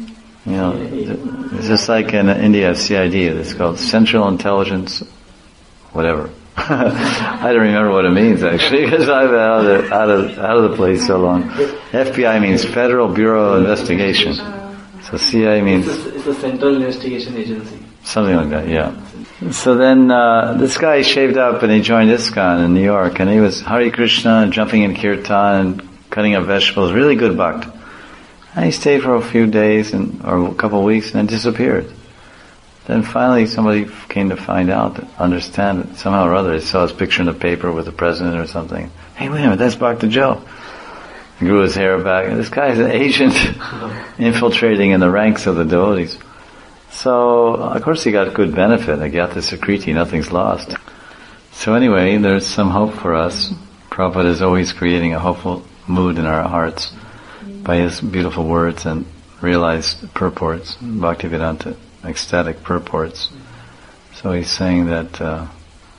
[SPEAKER 1] It's just like in India, CID. It's called Central Intelligence, whatever. I don't remember what it means actually, because I've been out of the place so long. FBI means Federal Bureau of Investigation. So CIA means
[SPEAKER 2] it's a Central Investigation Agency.
[SPEAKER 1] Something like that, yeah. So then this guy shaved up and he joined ISKCON in New York, and he was Hare Krishna and jumping in kirtan and cutting up vegetables. Really good bhakt. And he stayed for a few days or a couple of weeks and then disappeared. Then finally somebody came to find out, understand it, somehow or other. They saw his picture in the paper with the president or something. Hey, wait a minute, that's Bhakta Joe. He grew his hair back. This guy's an agent infiltrating in the ranks of the devotees. So, of course he got good benefit. Agyata Sakriti, nothing's lost. So anyway, there's some hope for us. Prabhupada is always creating a hopeful mood in our hearts by his beautiful words and realized purports, Bhaktivedanta. Ecstatic purports. So he's saying that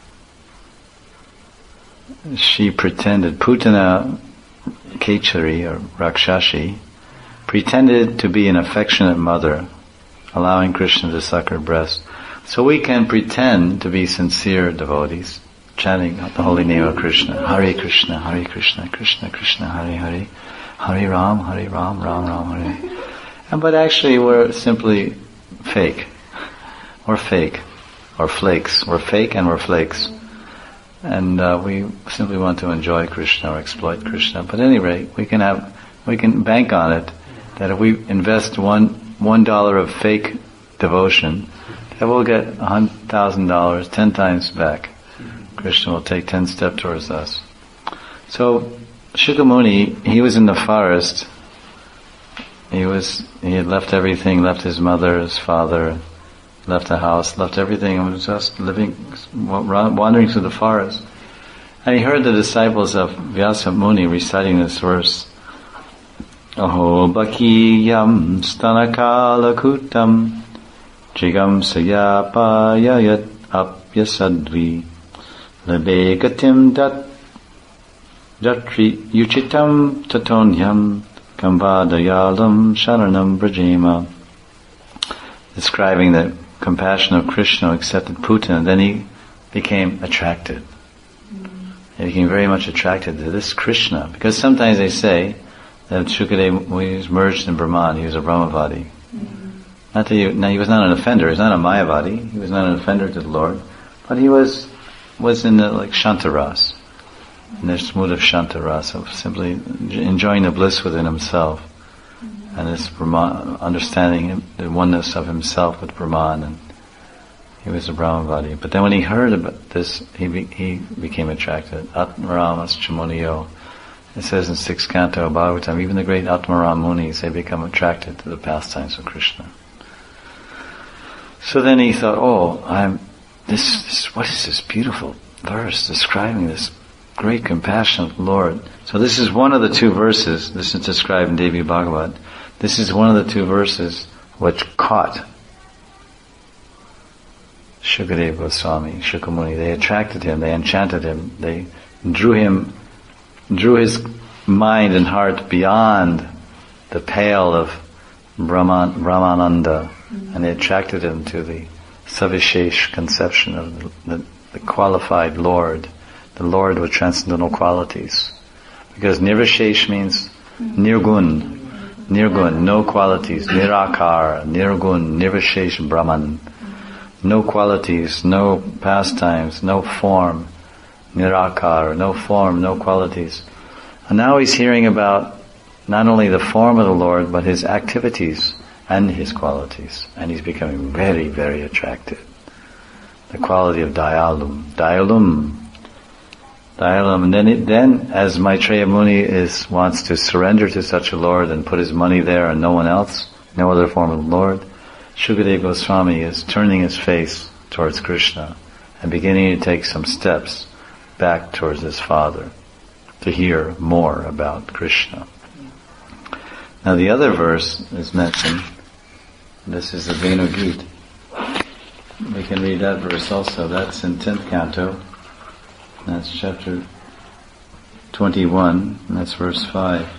[SPEAKER 1] she pretended, Putana Kechari or Rakshashi, pretended to be an affectionate mother, allowing Krishna to suck her breast. So we can pretend to be sincere devotees, chanting the holy name of Krishna, Hare Krishna, Hare Krishna, Krishna Krishna, Hare Hare, Hare Ram, Ram Ram, Hare. But actually we're simply fake. We're fake. Or flakes. We're fake and we're flakes. And we simply want to enjoy Krishna or exploit Krishna. But at any rate, we can bank on it that if we invest $1 of fake devotion, that we'll get $1,000 10 times back. Krishna will take 10 steps towards us. So Shukamuni, he was in the forest. He had left everything, left his mother, his father, left the house, left everything, and was just wandering through the forest. And he heard the disciples of Vyasa Muni reciting this verse. Aho bakiyam stanakala kutam jigam sayapayayat apyasadvi lebegatim datri yuchitam tatonyam Kambadayalam Sharanam Brajema, describing the compassion of Krishna, accepted Putana. Then he became attracted. He became very much attracted to this Krishna, because sometimes they say that Shukadeva was merged in Brahman. He was a Brahmavadi. He was not an offender. He was not a Mayavadi. He was not an offender to the Lord, but he was in the Shantaras. In this mood of Shantaras, of simply enjoying the bliss within himself, and this Brahman, understanding the oneness of himself with Brahman, and he was a Brahmavadi. But then when he heard about this, he became attracted. Atmaramas Chamuniyo. It says in 6th canto of Bhagavatam, even the great Atmaram Munis, they become attracted to the pastimes of Krishna. So then he thought, what is this beautiful verse describing this great compassion of the Lord. So this is one of the two verses, this is described in Devi Bhagavad. This is one of the two verses which caught Shukadeva Goswami, Shukamuni. They attracted him, they enchanted him, they drew his mind and heart beyond the pale of Brahmananda, and they attracted him to the Savishesh conception of the qualified Lord, the Lord with transcendental qualities. Because Nirvishesh means Nirgun, no qualities, Nirakar, Nirgun, Nirvishesh Brahman. No qualities, no pastimes, no form, Nirakar, no form, no qualities. And now he's hearing about not only the form of the Lord, but his activities and his qualities. And he's becoming very, very attracted. The quality of Dayalum. And then as Maitreya Muni wants to surrender to such a Lord and put his money there and no one else, no other form of the Lord, Shukadeva Goswami is turning his face towards Krishna and beginning to take some steps back towards his father to hear more about Krishna. Now the other verse is mentioned. This is the Venu Gita. We can read that verse also. That's in 10th canto. That's chapter 21, and that's verse 5.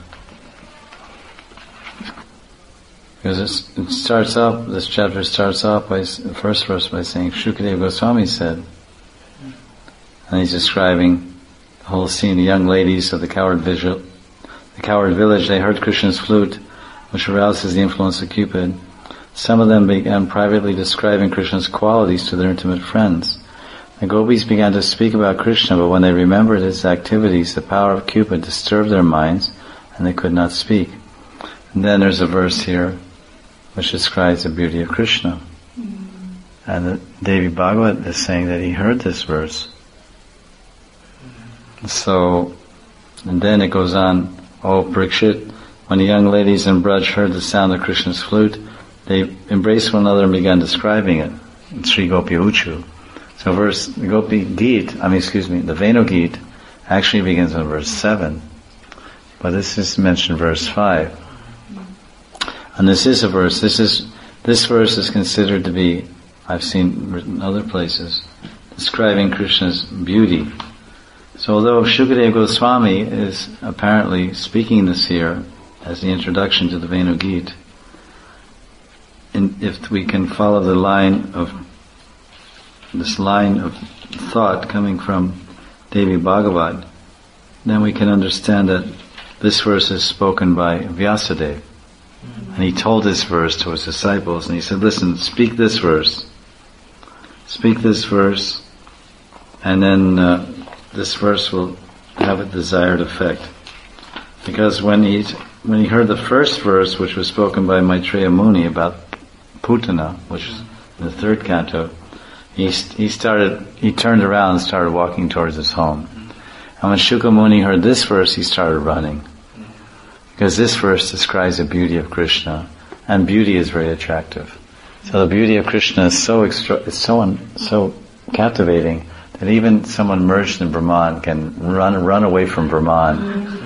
[SPEAKER 1] Because this chapter starts off by the first verse by saying, Shukadeva Goswami said, and he's describing the whole scene. The young ladies of the coward village, they heard Krishna's flute, which arouses the influence of Cupid. Some of them began privately describing Krishna's qualities to their intimate friends. The gopis began to speak about Krishna, but when they remembered his activities, the power of Cupid disturbed their minds, and they could not speak. And then there's a verse here which describes the beauty of Krishna. And the Devi Bhagavad is saying that he heard this verse. So, and then it goes on, O Parikshit, when the young ladies in Braj heard the sound of Krishna's flute, they embraced one another and began describing it. Sri Gopi Uchu. So the Venu Gita actually begins on verse 7. But this is mentioned verse 5. And this is a verse, this verse is considered to be, I've seen written in other places, describing Krishna's beauty. So although Shukadeva Goswami is apparently speaking this here as the introduction to the Venu Gita, if we can follow this line of thought coming from Devi Bhagavad, then we can understand that this verse is spoken by Vyasadeva. And he told this verse to his disciples, and he said, listen, speak this verse, and then this verse will have a desired effect. Because when he heard the first verse, which was spoken by Maitreya Muni about Putana, which is in the 3rd canto, he turned around and started walking towards his home. And when Shukamuni heard this verse, he started running. Because this verse describes the beauty of Krishna, and beauty is very attractive. So the beauty of Krishna is so captivating that even someone merged in Brahman can run away from Brahman,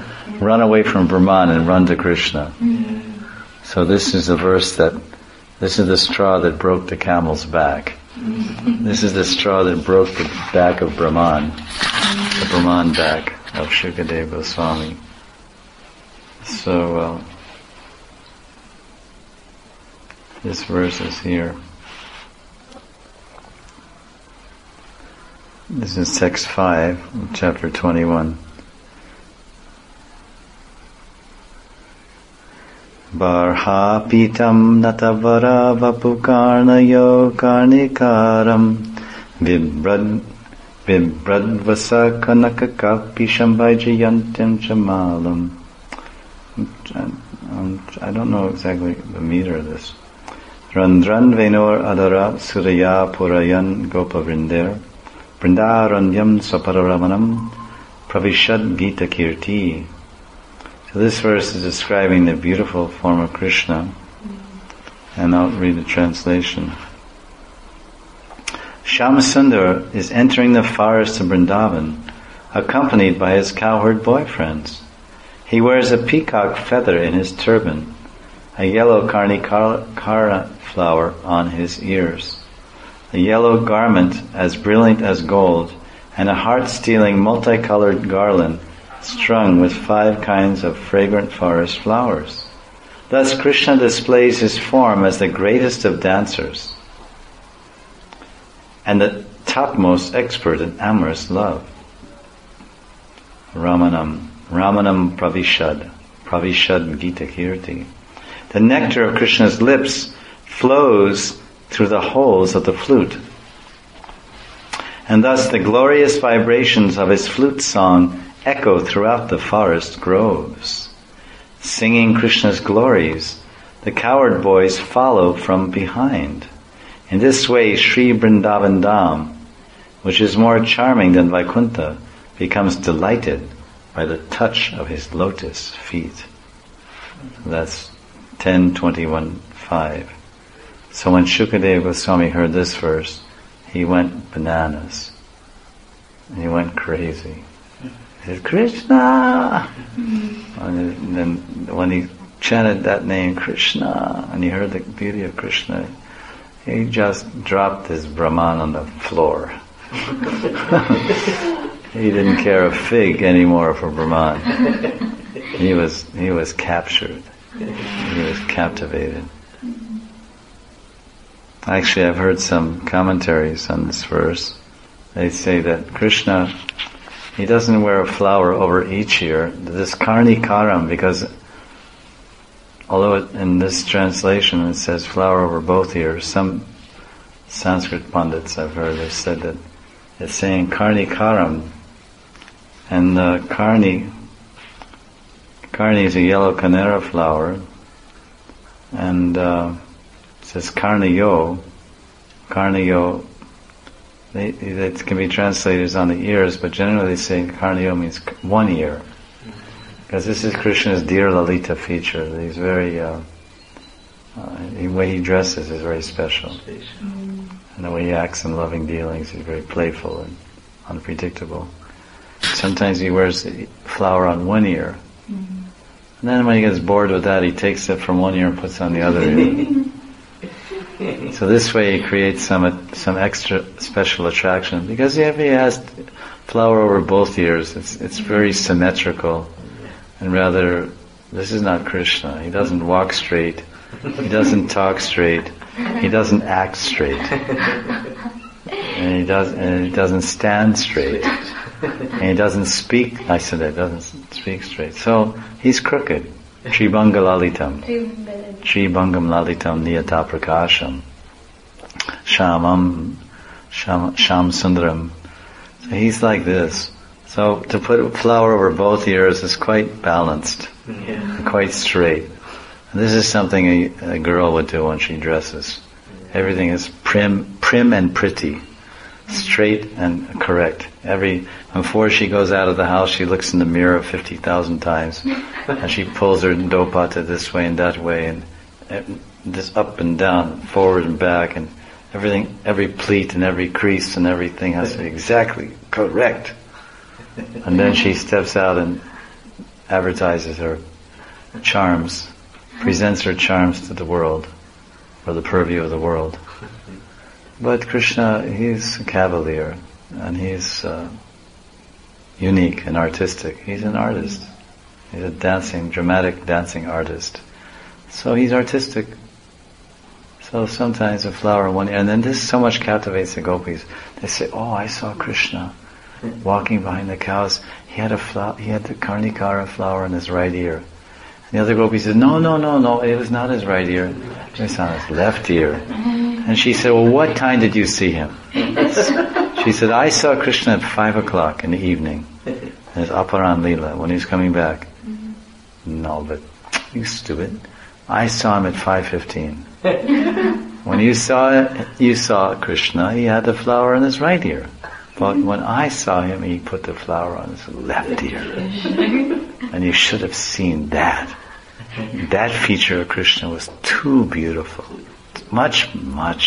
[SPEAKER 1] and run to Krishna. So this is the verse this is the straw that broke the camel's back. This is the straw that broke the back of Brahman, the Brahman back of Shukadeva Goswami. So, this verse is here. This is text 5, chapter 21. Barha pitam natavara vapukarnayo karnikaram vibradvasa kanakakapi shambhajayantim chamalam. I don't know exactly the meter of this. Randran venor adara suraya purayan gopavrinder brindaranyam sapararamanam pravishad gita kirti. So this verse is describing the beautiful form of Krishna, and I'll read the translation. Shyamasundar is entering the forest of Vrindavan accompanied by his cowherd boyfriends. He wears a peacock feather in his turban, a yellow karnikara flower on his ears, a yellow garment as brilliant as gold, and a heart-stealing multicolored garland strung with 5 kinds of fragrant forest flowers. Thus Krishna displays his form as the greatest of dancers and the topmost expert in amorous love. Ramanam Pravishad Gita Kirti. The nectar of Krishna's lips flows through the holes of the flute, and thus the glorious vibrations of his flute song echo throughout the forest groves. Singing Krishna's glories, the cowherd boys follow from behind. In this way, Sri Vrindavan Dham, which is more charming than Vaikuntha, becomes delighted by the touch of his lotus feet. That's 10:21:5. So when Shukadeva Goswami heard this verse, he went bananas. He went crazy. He said, Krishna! And then when he chanted that name, Krishna, and he heard the beauty of Krishna, he just dropped his Brahman on the floor. He didn't care a fig anymore for Brahman. He was captured. He was captivated. Actually, I've heard some commentaries on this verse. They say that Krishna, he doesn't wear a flower over each ear. This karnikaram, because although in this translation it says flower over both ears, some Sanskrit pundits I've heard have said that it's saying karnikaram, and karni is a yellow canara flower, and it says karnayo. It can be translated as on the ears, but generally they say karnayo means one ear, because this is Krishna's dear Lalita feature. He's very, the way he dresses is very special, and the way he acts in loving dealings is very playful and unpredictable. Sometimes he wears the flower on one ear, and then when he gets bored with that, he takes it from one ear and puts it on the other ear. So this way he creates some extra special attraction, because if he has flower over both ears, it's very symmetrical, and rather, this is not Krishna. He doesn't walk straight, he doesn't talk straight, he doesn't act straight, and he doesn't stand straight, and he doesn't speak. Doesn't speak straight. So he's crooked. Tribhanga Lalitam. Tribhangam Lalitam Niyata Prakasham. Sham Sundaram. So he's like this. So to put a flower over both ears is quite balanced, quite straight. And this is something a girl would do when she dresses. Everything is prim and pretty, straight and correct. Before she goes out of the house, she looks in the mirror 50,000 times, and she pulls her dopata this way and that way, and this up and down, forward and back, and everything, every pleat and every crease and everything has to be exactly correct. And then she steps out and advertises her charms, presents her charms to the world, for the purview of the world. But Krishna, he's a cavalier, and he's unique and artistic. He's an artist. He's a dramatic dancing artist. So he's artistic. So sometimes a flower in one ear, and then this so much captivates the gopis. They say, "Oh, I saw Krishna walking behind the cows. He had the karnikara flower in his right ear." And the other gopis said, No, it was not his right ear. It was on his left ear. And she said, "Well, what time did you see him?" She said, "I saw Krishna at 5:00 in the evening. It's Aparan Leela, when he was coming back." "No, but you stupid. I saw him at 5:15. When you saw Krishna, he had the flower in his right ear. But when I saw him, he put the flower on his left ear. And you should have seen that. That feature of Krishna was too beautiful. Much, much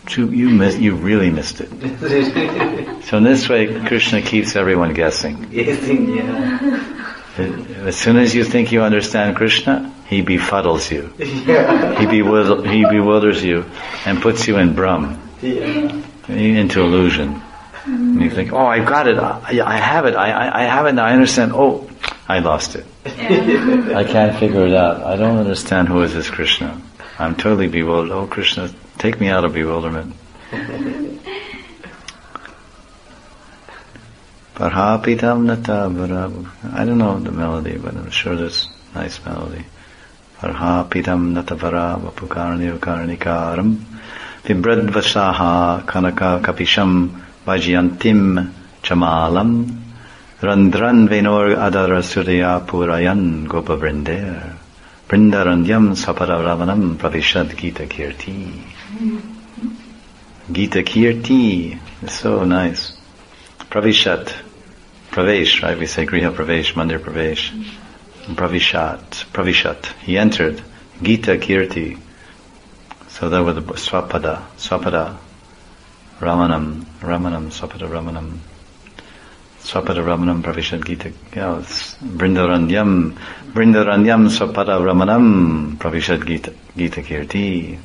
[SPEAKER 1] You really missed it. So in this way, Krishna keeps everyone guessing.
[SPEAKER 2] Guessing, yeah.
[SPEAKER 1] As soon as you think you understand Krishna, he befuddles you.
[SPEAKER 2] Yeah.
[SPEAKER 1] He bewilders you and puts you in Brahm,
[SPEAKER 2] Yeah.
[SPEAKER 1] into illusion. And you think, oh, I've got it. I have it. I have it now. I understand. Oh, I lost it. I can't figure it out. I don't understand who is this Krishna. I'm totally bewildered. Oh, Krishna, take me out of bewilderment. Parhapitam nata varav. I don't know the melody, but I'm sure there's a nice melody. Parhapitam nata varav pukarni ukarnikaram vibradvasaha kanaka kapisham vajyantim chamalam randran venor adara surya purayan gopa vrinder brindaranyam sapararavanam pravishad gita kirti. Gita kirti is so nice. Pravishat, Pravesh, right? We say Griha Pravesh, Mandir Pravesh. Pravishat. He entered. Gita Kirti. So that was the Swapada, Ramanam, Swapada Ramanam. Swapada Ramanam, Pravishat Gita. Brindaranyam, Swapada Ramanam, Pravishat Gita Kirti.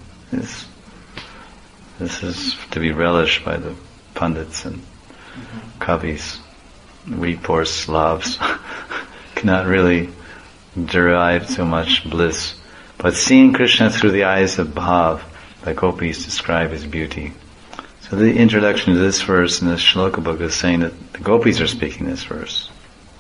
[SPEAKER 1] This is to be relished by the Pandits and Kavis. We poor Slavs cannot really derive so much bliss. But seeing Krishna through the eyes of Bhav, the Gopis describe his beauty. So the introduction to this verse in this shloka book is saying that the Gopis are speaking this verse.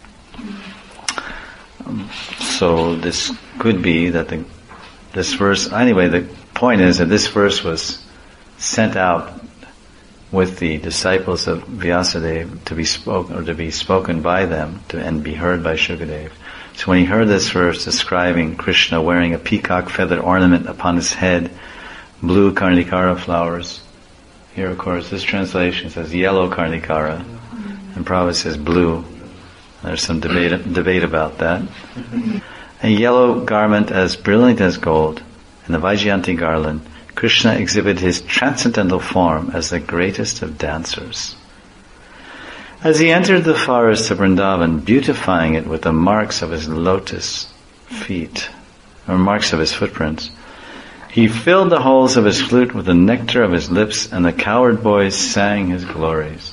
[SPEAKER 1] So this could be that this verse, anyway, the point is that this verse was sent out with the disciples of Vyasadeva to be spoken by them and be heard by Shukadev. So when he heard this verse describing Krishna wearing a peacock feather ornament upon his head, blue karnikara flowers, here of course this translation says yellow karnikara, and Prabhupada says blue. There's some debate about that. A yellow garment as brilliant as gold, and the Vaijayanti garland, Krishna exhibited his transcendental form as the greatest of dancers. As he entered the forest of Vrindavan, beautifying it with the marks of his lotus feet, or marks of his footprints, he filled the holes of his flute with the nectar of his lips, and the cowherd boys sang his glories.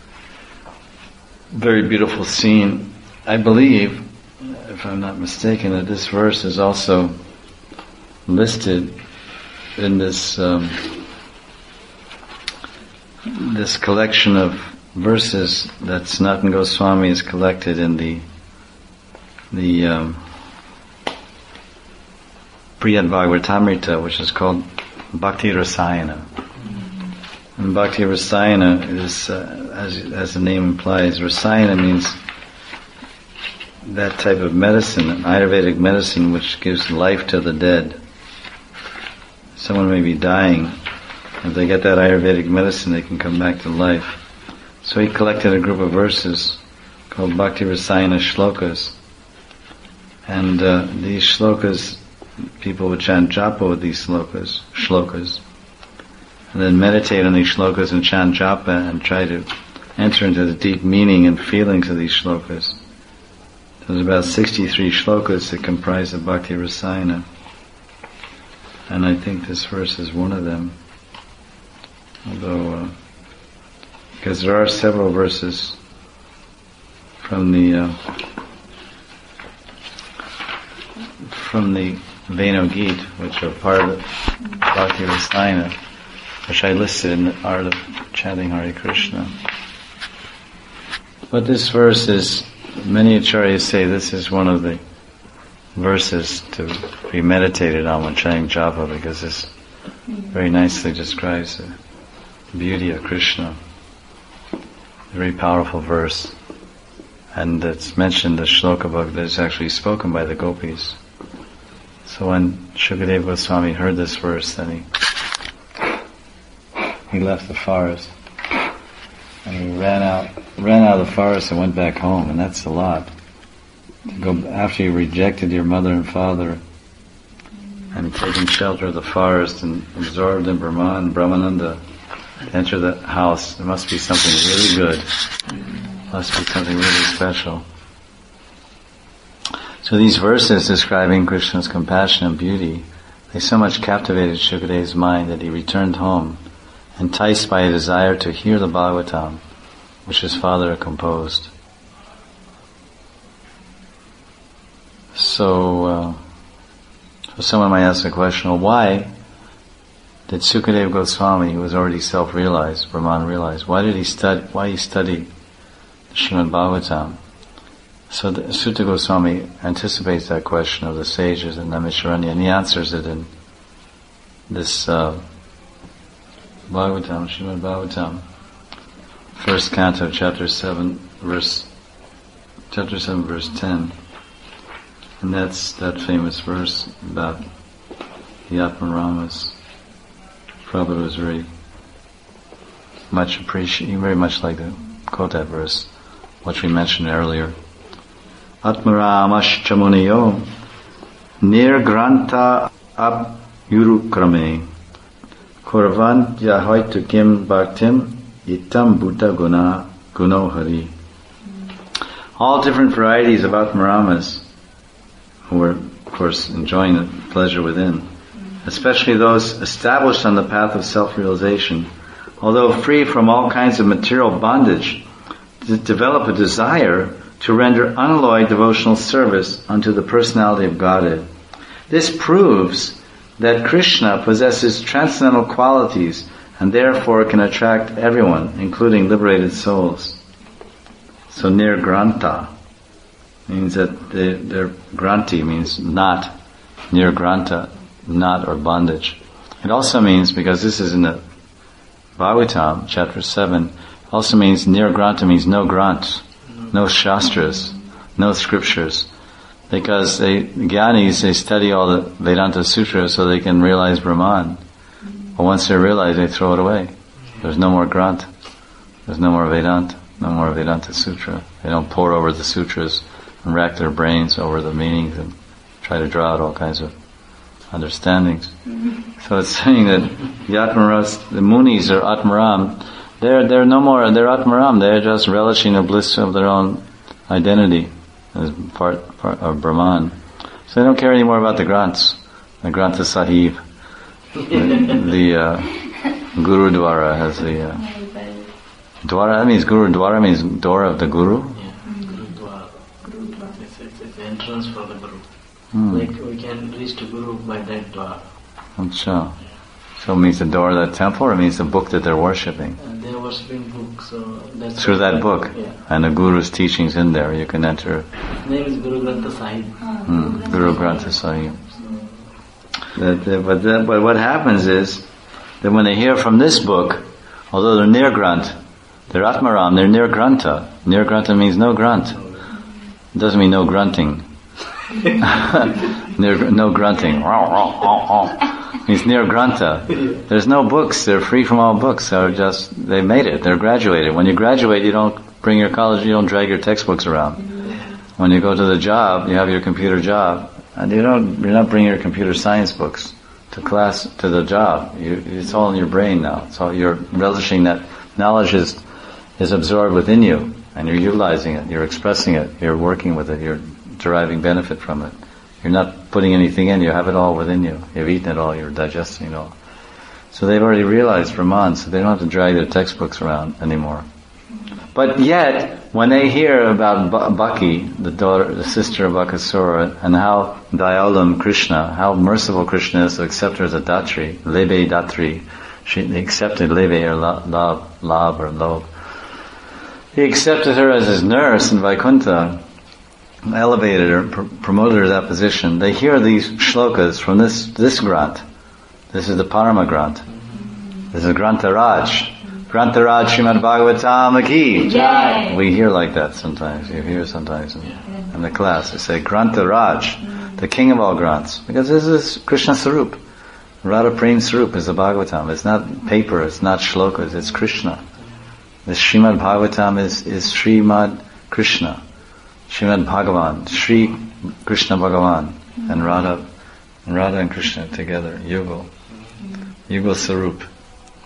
[SPEAKER 1] Very beautiful scene. I believe, if I'm not mistaken, that this verse is also listed in this this collection of verses that Sanatana Goswami has collected in the Priyad Bhagavatamrita, which is called Bhakti Rasayana. And Bhakti Rasayana is, as the name implies, Rasayana means that type of medicine, Ayurvedic medicine, which gives life to the dead. Someone may be dying. If they get that Ayurvedic medicine, they can come back to life. So he collected a group of verses called Bhakti Rasayana Shlokas. And these shlokas, people would chant japa with these shlokas. And then meditate on these shlokas and chant japa and try to enter into the deep meaning and feelings of these shlokas. There's about 63 shlokas that comprise the Bhakti Rasayana. And I think this verse is one of them. Although, because there are several verses from the Venu Gita, which are part of Bhakti Rasayana, which I listed in the art of chanting Hare Krishna. But this verse is, many acharyas say this is one of the verses to be meditated on when chanting japa, because this very nicely describes the beauty of Krishna. A very powerful verse. And it's mentioned in the shloka book that it's actually spoken by the gopis. So when Shukadeva Goswami heard this verse, then he left the forest. And he ran out of the forest and went back home, and that's a lot. To go after you rejected your mother and father and taken shelter of the forest and absorbed in Brahman, Brahmananda, To enter the house, there must be something really good. Must be something really special. So these verses describing Krishna's compassion and beauty, they so much captivated Shukadeva's mind that he returned home, enticed by a desire to hear the Bhagavatam, which his father had composed. So someone might ask the question, well, why did Sukadeva Goswami, who was already self-realized, Brahman realized, why he studied the Srimad Bhagavatam? So the Sutta Goswami anticipates that question of the sages in Naimisharanya, and he answers it in this Bhagavatam, Srimad Bhagavatam, first canto, chapter 7, verse 10. And that's that famous verse about the Atmaramas. Prabhupada was very much he very much liked to quote that verse, which we mentioned earlier. Atmaramash chamuniyo nirgranta ab yurukrame korvan yahoitu kim bhaktim itam buddha guno hari. All different varieties of Atmaramas who were, of course, enjoying the pleasure within, especially those established on the path of self-realization, although free from all kinds of material bondage, develop a desire to render unalloyed devotional service unto the personality of Godhead. This proves that Krishna possesses transcendental qualities and therefore can attract everyone, including liberated souls. So nirgranta means that their granti means not, nirgranta, not or bondage. It also means, because this is in the Bhagavatam, chapter 7, also means nirgranta means no grant, no shastras, no scriptures. Because Gyanis, they study all the Vedanta Sutras so they can realize Brahman. But once they realize, they throw it away. There's no more grant. There's no more Vedanta, no more Vedanta Sutra. They don't pore over the sutras and rack their brains over the meanings and try to draw out all kinds of understandings. So it's saying that the Munis or Atmaram, they're no more, they're Atmaram, they're just relishing the bliss of their own identity as part of Brahman. So they don't care anymore about the Granths, the Grantha Sahib. The Guru Dwara has the Dwara, that means Guru Dwara means door of the Guru.
[SPEAKER 2] It's the entrance for the Guru. Like we can reach to Guru by that door.
[SPEAKER 1] Achha. So it means the door of that temple, or it means the book that they're worshipping?
[SPEAKER 2] They are worshipping book, so that's
[SPEAKER 1] through that book.
[SPEAKER 2] Yeah.
[SPEAKER 1] And the Guru's teachings in there, you can enter.
[SPEAKER 2] His name is Guru Granth Sahib.
[SPEAKER 1] Guru Granth Sahib. But what happens is that when they hear from this book, although they're near Granth, they're Atmaram, they're near Grantha. Near Grantha means no grunt. It doesn't mean no grunting. No grunting. Means near Grantha. There's no books. They're free from all books. They made it. They're graduated. When you graduate, you don't bring your college, you don't drag your textbooks around. When you go to the job, you have your computer job, and you're not bringing your computer science books to class, to the job. It's all in your brain now. So you're relishing that knowledge is absorbed within you, and you're utilizing it, you're expressing it, you're working with it, you're deriving benefit from it. You're not putting anything in, you have it all within you. You've eaten it all, you're digesting it all. So they've already realized Brahman, so they don't have to drag their textbooks around anymore. But yet, when they hear about Baki, the sister of Bakasura, and how Dayalam Krishna, how merciful Krishna is to accept her as a Datri, Lebe Datri, they accepted Lebe or Lab or Lob. He accepted her as his nurse in Vaikuntha, elevated her, promoted her to that position. They hear these shlokas from this Granth. This is the Parama Granth. This is Grantha Raj. Grantha Raj Srimad Bhagavatam Ki.
[SPEAKER 3] Jai.
[SPEAKER 1] We hear like that sometimes. You hear sometimes in the class. They say Grantha Raj, the king of all Granths. Because this is Krishna Sarup. Radha Prem Sarup is the Bhagavatam. It's not paper, it's not shlokas, it's Krishna. The Srimad Bhagavatam is Srimad Krishna. Srimad Bhagavan, Sri Krishna Bhagavan, and Radha and Krishna together, Yugal Sarup.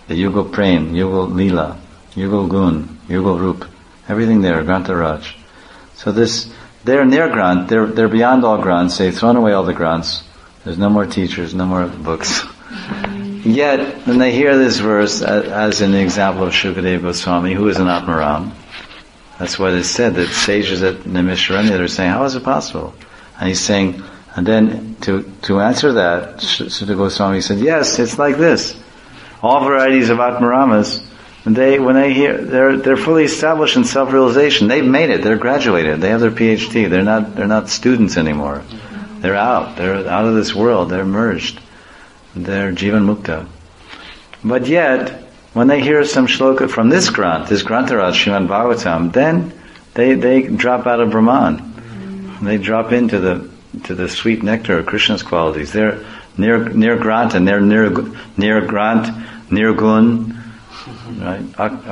[SPEAKER 1] the Yugal Prem, Yugal Leela, Yugal Gun, Yugal Rup, everything there, Grantaraj. So they're near Grant, they're beyond all grants, they've thrown away all the grants, there's no more teachers, no more books. Yet, when they hear this verse, as in the example of Shukadeva Goswami, who is an Atmaram, that's what is said, that sages at Naimisharanya are saying, how is it possible? And he's saying, and then to answer that, Sutta Goswami said, yes, it's like this. All varieties of Atmaramas, when they hear, they're fully established in self-realization. They've made it. They're graduated. They have their PhD. They're not students anymore. They're out. They're out of this world. They're merged. They're Jivan Mukta. But yet, when they hear some shloka from this Grantaraj, Srimad Bhagavatam, then they drop out of Brahman. They drop into the sweet nectar of Krishna's qualities. They're near Grant, and they're near Grant, near Gun, right?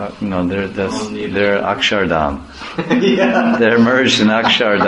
[SPEAKER 1] They're Akshardham. Yeah. They're merged in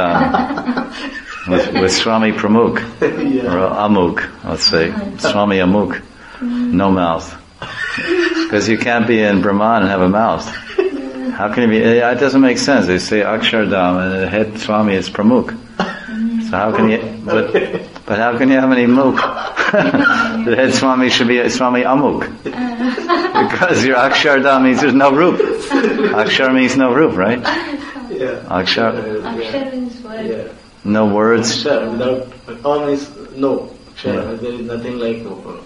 [SPEAKER 1] Akshardham with Swami Pramukh, or Amuk, let's say. Swami Amuk. No mouth. Because you can't be in Brahman and have a mouth. How can you be? It doesn't make sense. They say Akshardham and the head Swami is Pramukh. So how can you? But how can you have any muk? The head Swami should be Swami Amuk. Because your Akshardham means there's no roop. Akshar means no roop, right?
[SPEAKER 2] Yeah.
[SPEAKER 1] Akshar
[SPEAKER 3] means word.
[SPEAKER 2] Yeah.
[SPEAKER 1] No words.
[SPEAKER 2] Akshar without all means no. Akshar.
[SPEAKER 1] Yeah.
[SPEAKER 2] There is nothing like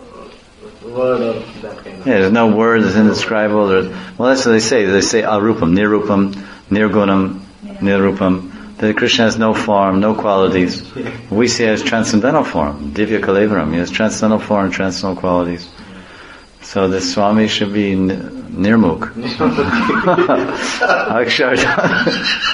[SPEAKER 2] word or that kind of.
[SPEAKER 1] Yeah, there's no word that's indescribable. Well, that's what they say. They say arupam, nirupam, nirgunam, nirupam. That Krishna has no form, no qualities. We say he has transcendental form, Divya Kalevaram. He has transcendental form, transcendental qualities. So the Swami should be Nirmuk. Akshardham.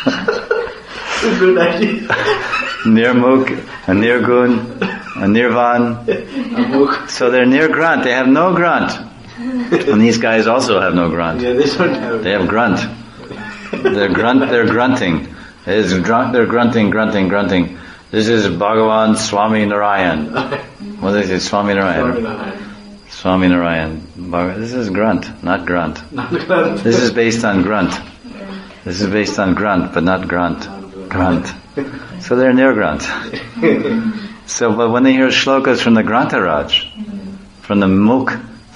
[SPEAKER 2] Good idea.
[SPEAKER 1] Nirmuk, a Nirgun, a Nirvan. So they're near Grant. They have no Grant. And these guys also have no Grant.
[SPEAKER 2] Yeah, they don't have.
[SPEAKER 1] They have Grunt. They're grunting. They're grunting. This is Bhagavan Swami Narayan. What is it? Swami Narayan. Swami Narayan. This is grunt, not grunt. This is based on grunt. This is based on grunt, but not grunt. Grunt. So they're near grunt. So, but when they hear shlokas from the Grantaraj, from the Muk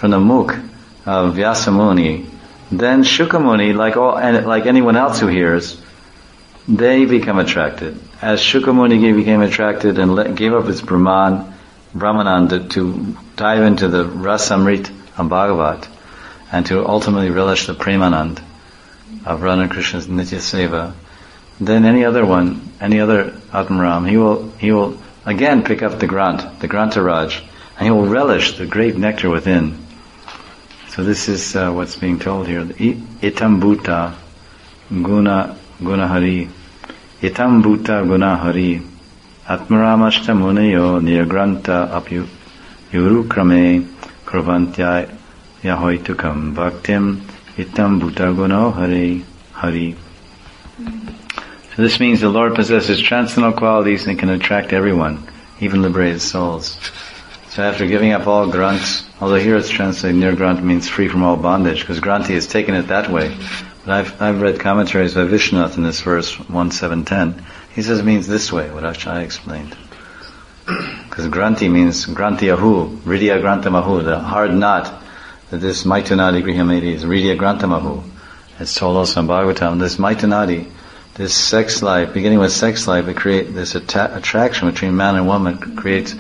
[SPEAKER 1] of Vyasamuni, then Shukamuni, like anyone else who hears, they become attracted. As Shukamuni became attracted and gave up his Brahmanan to dive into the Rasamrit of Bhagavat and to ultimately relish the Premanand of Radha Krishna's Nitya Seva, then any other Atmaram, he will again pick up the Grantaraj, and he will relish the great nectar within. So this is what's being told here. Itam bhuta guna hari. Itam bhuta guna hari. Atmaramashta muneyo nirgranta apyu yurukrame kurvantya yahoitukam bhaktim itam bhuta guna hari. So this means the Lord possesses transcendental qualities and can attract everyone, even liberated souls. So after giving up all grunts, although here it's translated near grunt means free from all bondage, because Granti has taken it that way. But I've read commentaries by Vishwanath in this verse 1.7.10. He says it means this way, what I explained. Because Granti means Grantiyahu, Ridya Grantamahu, the hard knot that this Maitunadi Grihamedi is Ridya Grantamahu. It's told also in Bhagavatam, this Maitunadi, this sex life, beginning with sex life, it creates this attraction between man and woman, creates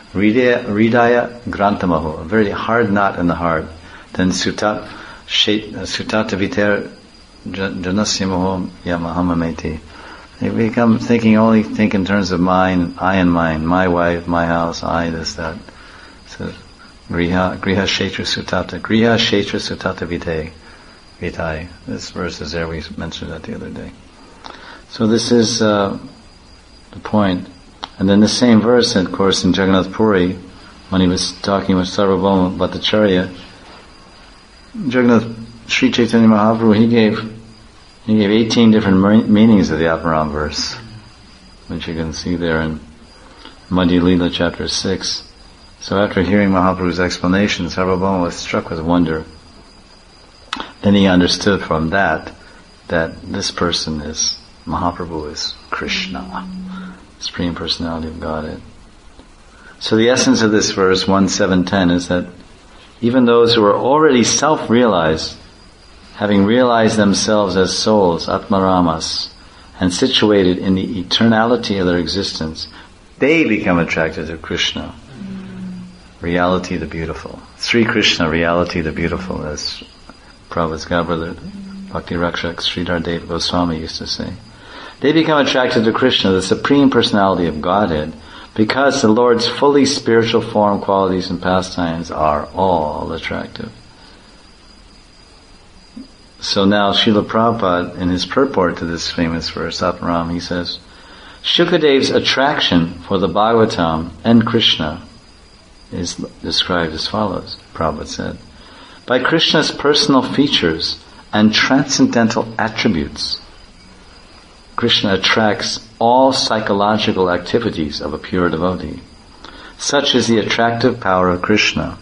[SPEAKER 1] Ridaya Grantamahu, a very hard knot in the heart. Then Sutata Viter Janasyamoho Yamahamameti. They become only think in terms of mine, I and mine, my wife, my house, I, this, that. So, Griha Kshetra Sutata. Griha Kshetra Sutata Vitai. This verse is there, we mentioned that the other day. So this is the point. And then the same verse, of course, in Jagannath Puri, when he was talking with Sarvabhauma Bhattacharya, Sri Chaitanya Mahaprabhu, he gave 18 different meanings of the Atmaram verse, which you can see there in Madhya Leela chapter 6. So after hearing Mahaprabhu's explanation, Sarvabhauma was struck with wonder. then he understood from that this person is Mahaprabhu, is Krishna, Supreme Personality of Godhead. So the essence of this verse 1.7.10 is that even those who are already self-realized, having realized themselves as souls, Atmaramas, and situated in the eternality of their existence, they become attracted to Krishna, reality the beautiful. Sri Krishna, reality the beautiful, as Prabhupada's godbrother Bhakti Rakshak Sridhar Deva Goswami used to say. They become attracted to Krishna, the Supreme Personality of Godhead, because the Lord's fully spiritual form, qualities, and pastimes are all attractive. So now Srila Prabhupada, in his purport to this famous verse, Atmaram, he says, Shukadev's attraction for the Bhagavatam and Krishna is described as follows. Prabhupada said, by Krishna's personal features and transcendental attributes, Krishna attracts all psychological activities of a pure devotee. Such is the attractive power of Krishna.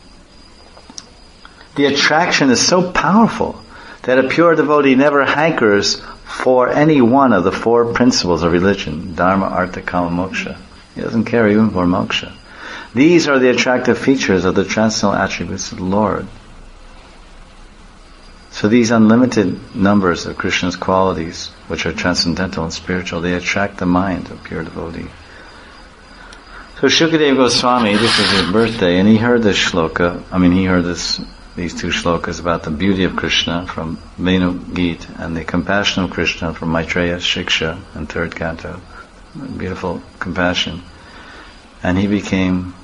[SPEAKER 1] The attraction is so powerful that a pure devotee never hankers for any one of the four principles of religion, dharma, artha, kama, moksha. He doesn't care even for moksha. These are the attractive features of the transcendental attributes of the Lord. So these unlimited numbers of Krishna's qualities, which are transcendental and spiritual, they attract the mind of pure devotee. So Shukadeva Goswami, this was his birthday, and he heard this shloka, these two shlokas about the beauty of Krishna from Venu Gita and the compassion of Krishna from Maitreya Shiksha in 3rd canto. Beautiful compassion. And he became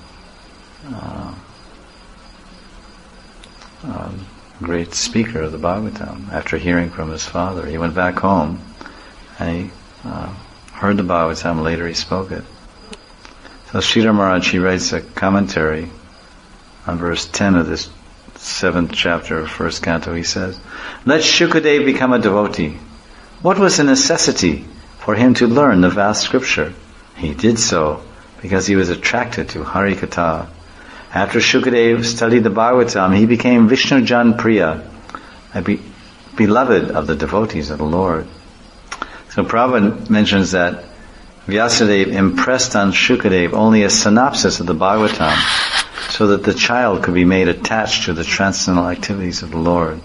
[SPEAKER 1] a great speaker of the Bhagavatam. After hearing from his father, he went back home and he heard the Bhagavatam. Later he spoke it. So Sridhar Maharaj, he writes a commentary on verse 10 of this 7th chapter of 1st canto. He says, let Shukadeva become a devotee. What was the necessity for him to learn the vast scripture? He did so because he was attracted to Hari Katha. After Shukadeva studied the Bhagavatam, he became Vishnu Jan Priya, a beloved of the devotees of the Lord. So Prabhupada mentions that Vyasadeva impressed on Shukadeva only a synopsis of the Bhagavatam so that the child could be made attached to the transcendental activities of the Lord.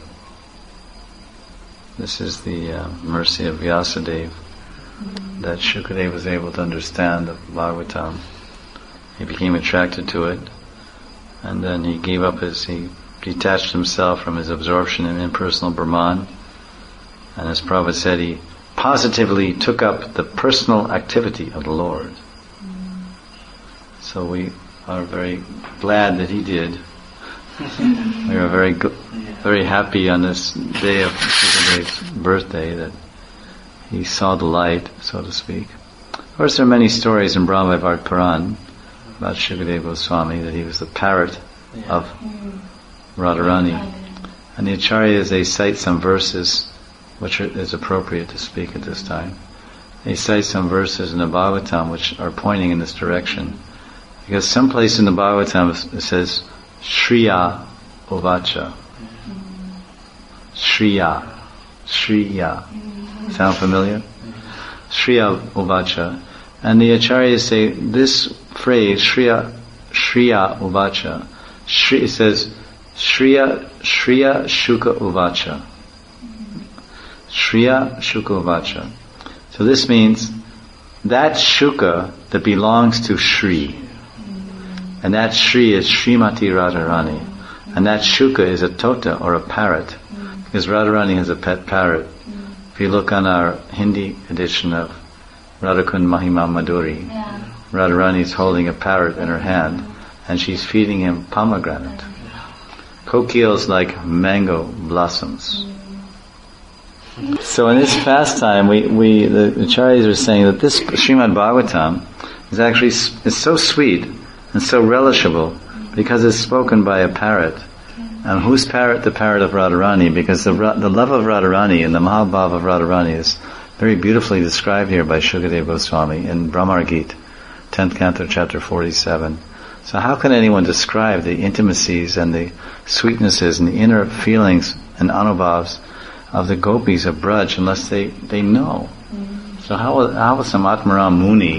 [SPEAKER 1] This is the mercy of Vyasadeva, that Shukadeva was able to understand the Bhagavatam. He became attracted to it, and then he he detached himself from his absorption in impersonal Brahman, and as Prabhupada said, he positively took up the personal activity of the Lord. So we are very glad that he did. We are very happy on this day of Shukadeva's birthday that he saw the light, so to speak. Of course, there are many stories in Brahma Vaivarta Puran about Shukadeva Goswami, that he was the parrot of Radharani. And the Acharyas, they cite some verses which is appropriate to speak at this time. They cite some verses in the Bhagavatam which are pointing in this direction. Because someplace in the Bhagavatam it says, Shriya Uvacha. Shriya. Sound familiar? Shriya Uvacha. And the Acharyas say this phrase, Shriya Uvacha, it says, Shriya Shuka Uvacha. Shriya Shuka Uvacha. So this means that Shuka that belongs to Shri. And that Shri is Srimati Radharani. And that Shuka is a tota or a parrot. Because Radharani has a pet parrot. If you look on our Hindi edition of Radhakund Mahima Madhuri, Radharani is holding a parrot in her hand and she's feeding him pomegranate. Kokils like mango blossoms. So in this pastime, the Acharyas are saying that this Srimad Bhagavatam is so sweet and so relishable because it's spoken by a parrot. And whose parrot? The parrot of Radharani, because the love of Radharani and the Mahabhava of Radharani is very beautifully described here by Shukadeva Goswami in Brahmar Gita, 10th canto, chapter 47. So how can anyone describe the intimacies and the sweetnesses and the inner feelings and anubhavs of the gopis of Braj unless they know? So how will some Atmaram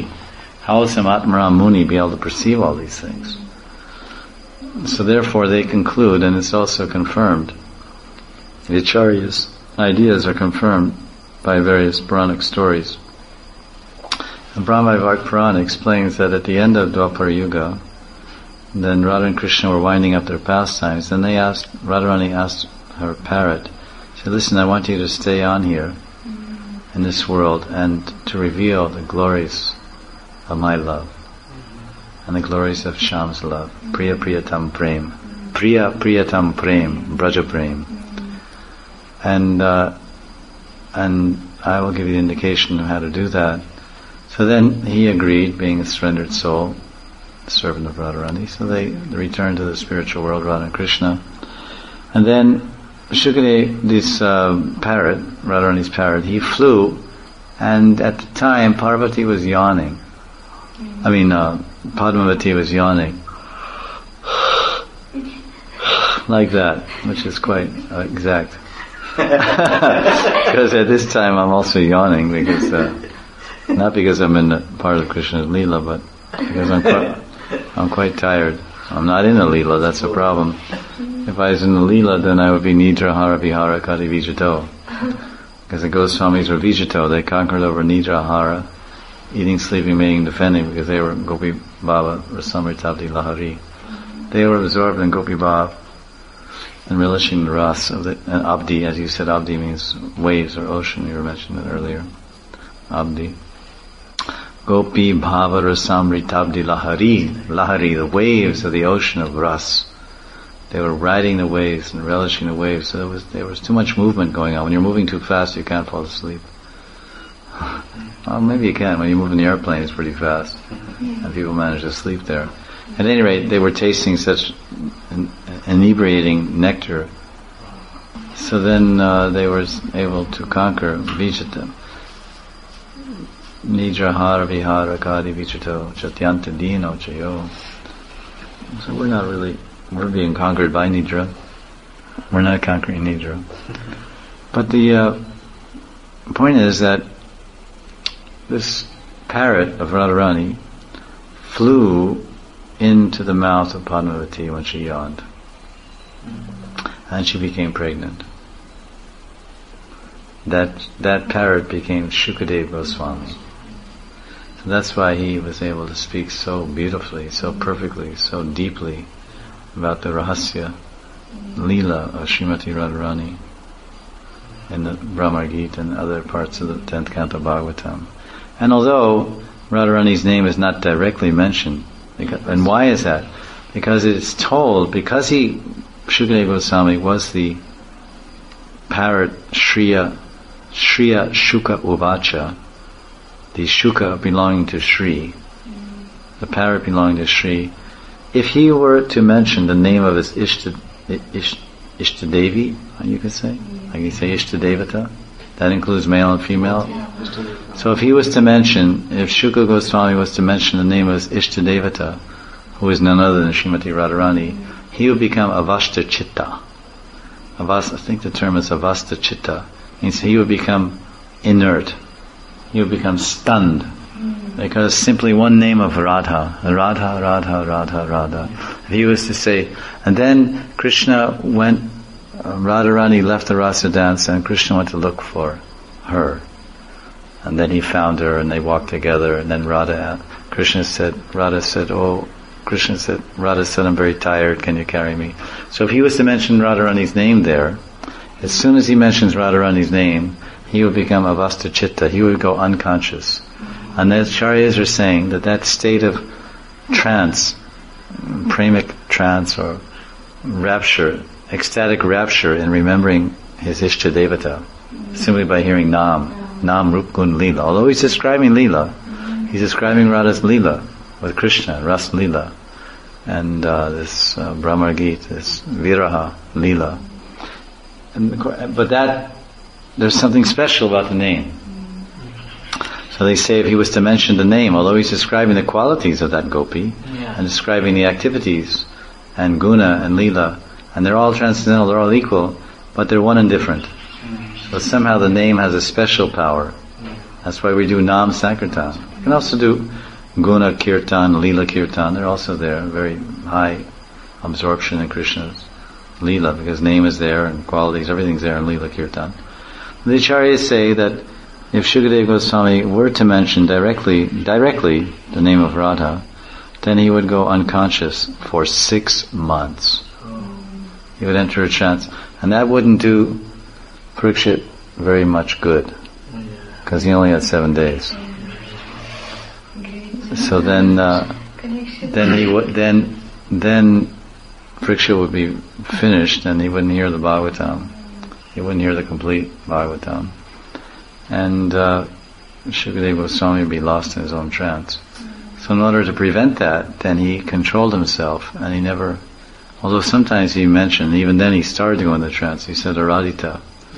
[SPEAKER 1] Muni be able to perceive all these things? So therefore they conclude, and it's also confirmed, the Acharya's ideas are confirmed by various Puranic stories. The Brahma-Vivek Purana explains that at the end of Dwapara Yuga, then Radha and Krishna were winding up their pastimes, then Radharani asked her parrot, she said, listen, I want you to stay on here in this world and to reveal the glories of my love and the glories of Shyam's love. Priya Priyatam Prem. Priya Priyatam Prem. Braja Prem. And I will give you the indication of how to do that. So then he agreed, being a surrendered soul, the servant of Radharani. So they returned to the spiritual world, Radha and Krishna. And then Shukadeva, this parrot, Radharani's parrot, he flew, and at the time Parvati was yawning. Padmavati was yawning. Like that, which is quite exact. Because at this time I'm also yawning, because not because I'm in part of Krishna's Leela, but because I'm quite tired. I'm not in a Leela, that's a problem. If I was in the Leela, then I would be Nidra Hara Vihara Kati Vijato. Because the Goswamis were Vijato, they conquered over Nidra Hara, eating, sleeping, mating, defending, because they were Gopi Bhava, Rasamritabdi Lahari. They were absorbed in Gopi Bhava and relishing the ras of and Abdi, as you said, Abdi means waves or ocean, you were mentioning it earlier. Abdi. Gopi Bhava Rasamritabdi Lahari. Lahari, the waves of the ocean of ras. They were riding the waves and relishing the waves, so there was too much movement going on. When you're moving too fast, you can't fall asleep. Well, maybe you can. When you move in the airplane, it's pretty fast. And people manage to sleep there. At any rate, they were tasting such inebriating nectar. So then they were able to conquer Vijata. Nidra Hara Vihara Kadi Vijato Chatyanta Dino Chayo. So we're being conquered by Nidra. We're not conquering Nidra. But the point is that this parrot of Radharani flew into the mouth of Padmavati when she yawned. And she became pregnant. That parrot became Shukadeva Goswami. So that's why he was able to speak so beautifully, so perfectly, so deeply about the Rahasya Leela of Srimati Radharani in the Brahma Gita and other parts of the 10th Canto Bhagavatam. And although Radharani's name is not directly mentioned, and why is that? Because it's told, Shukadeva Goswami was the parrot Shriya Shuka Uvacha, the Shuka belonging to Shri, the parrot belonging to Shri. If he were to mention the name of his Ishtadevi, you could say, like you say Ishtadevata, that includes male and female. So if he was to mention, if Shuka Goswami was to mention the name of his Ishtadevata, who is none other than Srimati Radharani, he would become Avasta Chitta. I think the term is Avasta Chitta. Means he would become inert. He would become stunned. Because simply one name of Radha, Radha, Radha, Radha, Radha. If he was to say, and then Krishna went, Radharani left the Rasa dance and Krishna went to look for her. And then he found her and they walked together, and then Radha said, Radha said, I'm very tired, can you carry me? So if he was to mention Radharani's name there, as soon as he mentions Radharani's name, he would become Avasta Chitta, he would go unconscious. And the Acharyas are saying that state of trance, pramic trance or rapture, ecstatic rapture in remembering his Ishtadevata, simply by hearing Nam Rup Gun Leela. Although he's describing Leela, he's describing Radha's Leela with Krishna, Ras Leela, and this Brahma Gita, this Viraha Leela. But there's something special about the name. So they say if he was to mention the name, although he's describing the qualities of that gopi
[SPEAKER 2] Yeah.
[SPEAKER 1] and describing the activities and guna and lila, and they're all transcendental, they're all equal, but they're one and different. So somehow the name has a special power. That's why we do Nam Sankirtan. You can also do Guna Kirtan, Lila Kirtan. They're also there, very high absorption in Krishna's Lila, because name is there and qualities, everything's there in Lila Kirtan. The Acharyas say that if Shukadeva Goswami were to mention directly the name of Radha, then he would go unconscious for 6 months. He would enter a trance, and that wouldn't do Parikshit very much good, because he only had 7 days. So then Parikshit would be finished, and he wouldn't hear the Bhagavatam. He wouldn't hear the complete Bhagavatam, and Shukadeva Goswami would be lost in his own trance. So in order to prevent that, then he controlled himself, and he never. Although sometimes he mentioned, even then he started to go into trance. He said Aradhita.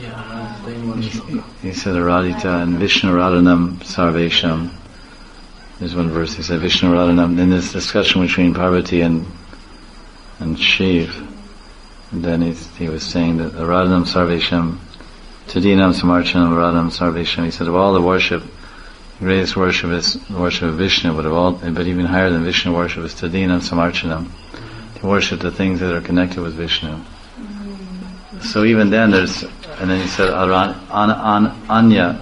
[SPEAKER 1] He said Aradhita and Vishnu Radhanam Sarvesham. There's one verse, he said Vishnu Radhanam. In this discussion between Parvati and Shiv, and then he was saying that Radhanam Sarvesham, Tadinam Samarchanam Radhanam Sarvesham. He said of all the worship, the greatest worship is the worship of Vishnu, but even higher than Vishnu worship is Tadinam Samarchanam. To worship the things that are connected with Vishnu. So even then and then he said Anya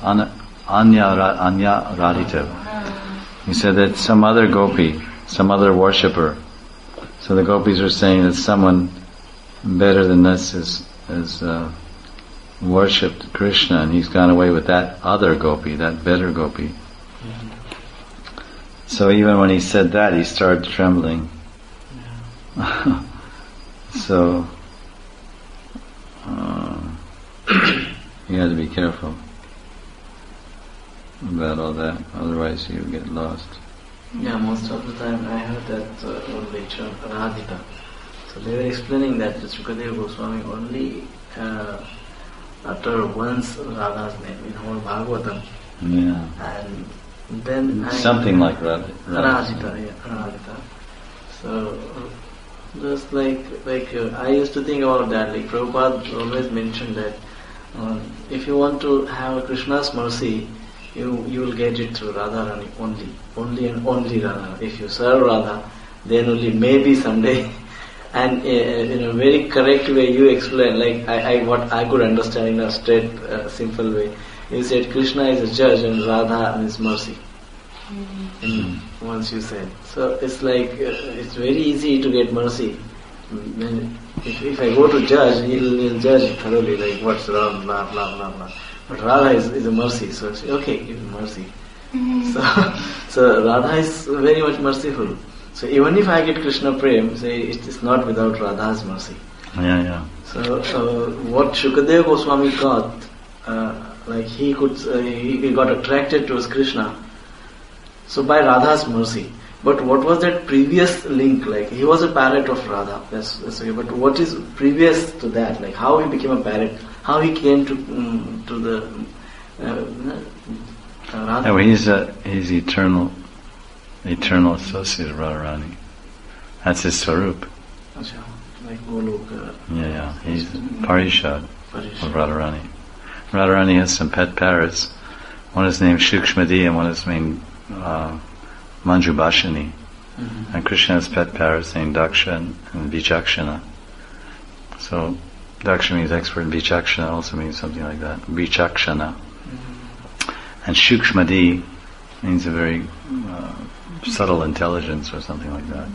[SPEAKER 1] Radhita. He said that some other gopi, some other worshipper. So the gopis are saying that someone better than this has worshipped Krishna, and he's gone away with that other gopi, that better gopi. So even when he said that, he started trembling. So you had to be careful about all that, otherwise you get lost.
[SPEAKER 2] Yeah, most of the time I heard that only Radhita. So they were explaining that Shukadeva Goswami only uttered once Radha's name in whole Bhagavatam.
[SPEAKER 1] Yeah.
[SPEAKER 2] And then
[SPEAKER 1] something like Radhita.
[SPEAKER 2] Radhita. So just like I used to think about that. Like Prabhupada always mentioned that if you want to have Krishna's mercy, you will get it through Radharani only and only Radha. If you serve Radha, then only maybe someday. And in a very correct way, you explain, like what I could understand in a straight, simple way. You said Krishna is a judge and Radha is mercy. Once you said. So it's like, it's very easy to get mercy. If I go to judge, he'll judge thoroughly, like what's wrong, blah, blah, blah, blah. But Radha is a mercy, so I say, okay, give me mercy. So Radha is very much merciful. So even if I get Krishna Prem, say it is not without Radha's mercy.
[SPEAKER 1] Yeah.
[SPEAKER 2] So what Shukadeva Goswami got, like he got attracted towards Krishna. So by Radha's mercy. But what was that previous link like? He was a parrot of Radha. That's okay. But what is previous to that? Like how he became a parrot? How he came to the Radha?
[SPEAKER 1] Yeah, well, he's eternal associate of Radharani. That's his Swarup.
[SPEAKER 2] Like Golok.
[SPEAKER 1] Yeah. He's Parishad of Radharani. Radharani has some pet parrots. One is named Shukshmadi and one is named Manjubhashini. And Krishna has pet parrots named Daksha and Vichakshana. So Daksha means expert in Vichakshana, also means something like that. Vichakshana. And Shukshmadi means a very subtle intelligence or something like that.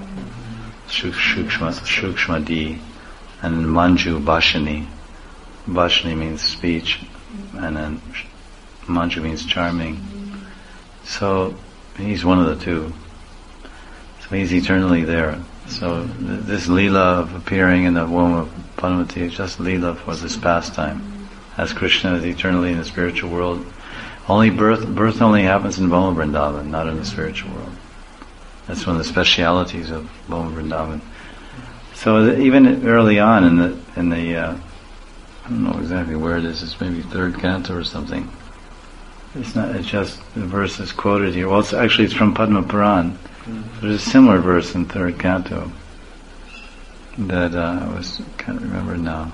[SPEAKER 1] Shukshmadi. And Manju Bhashini. Bhashini means speech, and then Manju means charming. So he's one of the two. So he's eternally there. So this Leela of appearing in the womb of Bhanumati is just Leela for this pastime. As Krishna is eternally in the spiritual world. Only birth only happens in Bhoma Vrindavan, not in the spiritual world. That's one of the specialities of Bhoma Vrindavan. So even early on in the I don't know exactly where it is. It's maybe third canto or something. It's not. It's just the verse is quoted here. Well, it's from Padma Puran. There's a similar verse in third canto that I can't remember now.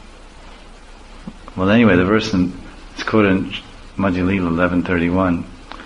[SPEAKER 1] Well, anyway, the verse it's quoted in Madhya Lila 11:31.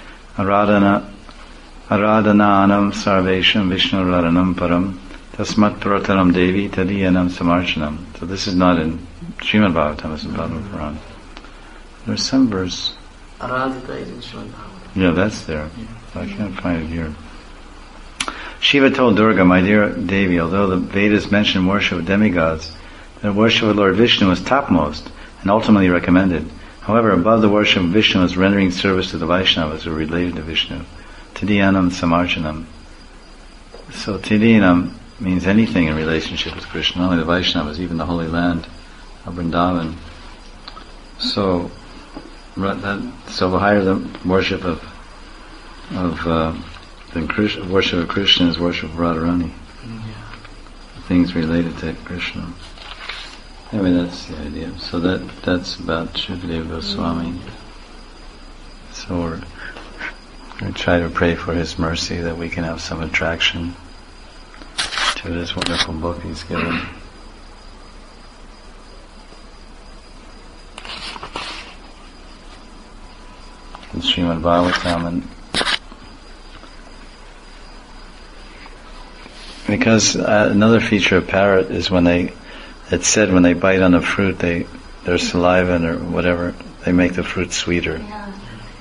[SPEAKER 1] Aradhananam sarvesham Vishnu raranam param tasmat prataram devi tadiyanam samarchanam. So this is not in Srimad Bhagavatam, it's in Padma Puran. There's some verse.
[SPEAKER 2] Aradhita is in Srimad Bhagavatam.
[SPEAKER 1] Yeah, that's there. I can't find it here. Shiva told Durga, my dear Devi, although the Vedas mention worship of demigods, the worship of Lord Vishnu is topmost and ultimately recommended. However, above the worship of Vishnu is rendering service to the Vaishnavas who are related to Vishnu. Tidiyanam samarchanam. So Tidiyanam means anything in relationship with Krishna, not only the Vaishnavas, even the Holy Land of Vrindavan. So higher the worship of worship of Krishna is worship of Radharani. Things related to Krishna. Anyway, that's the idea. So that's about Shukadeva Goswami. So we're going to try to pray for his mercy that we can have some attraction to this wonderful book he's given. In Srimad Bhagavatam, and because another feature of parrot is it's said when they bite on a fruit, their saliva or whatever, they make the fruit sweeter.
[SPEAKER 3] Yeah.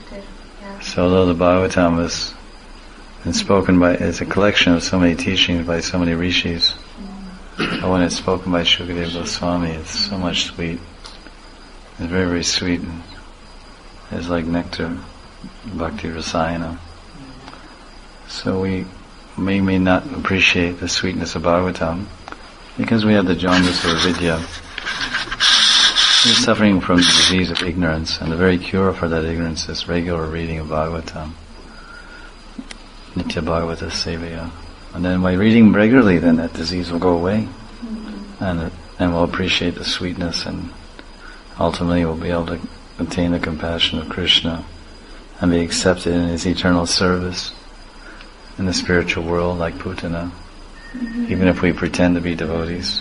[SPEAKER 1] So although the Bhagavatam has been spoken by, it's a collection of so many teachings by so many rishis, but when it's spoken by Shukadeva Goswami, it's so much sweet. It's very, very sweet. It's like nectar, bhakti rasayana. So we may not appreciate the sweetness of Bhagavatam because we have the jaundice of avidya. We're suffering from the disease of ignorance, and the very cure for that ignorance is regular reading of Bhagavatam. Nitya Bhagavata Sevaya. And then by reading regularly, then that disease will go away. And we'll appreciate the sweetness, and ultimately we'll be able to attain the compassion of Krishna and be accepted in his eternal service in the spiritual world like Putana, even if we pretend to be devotees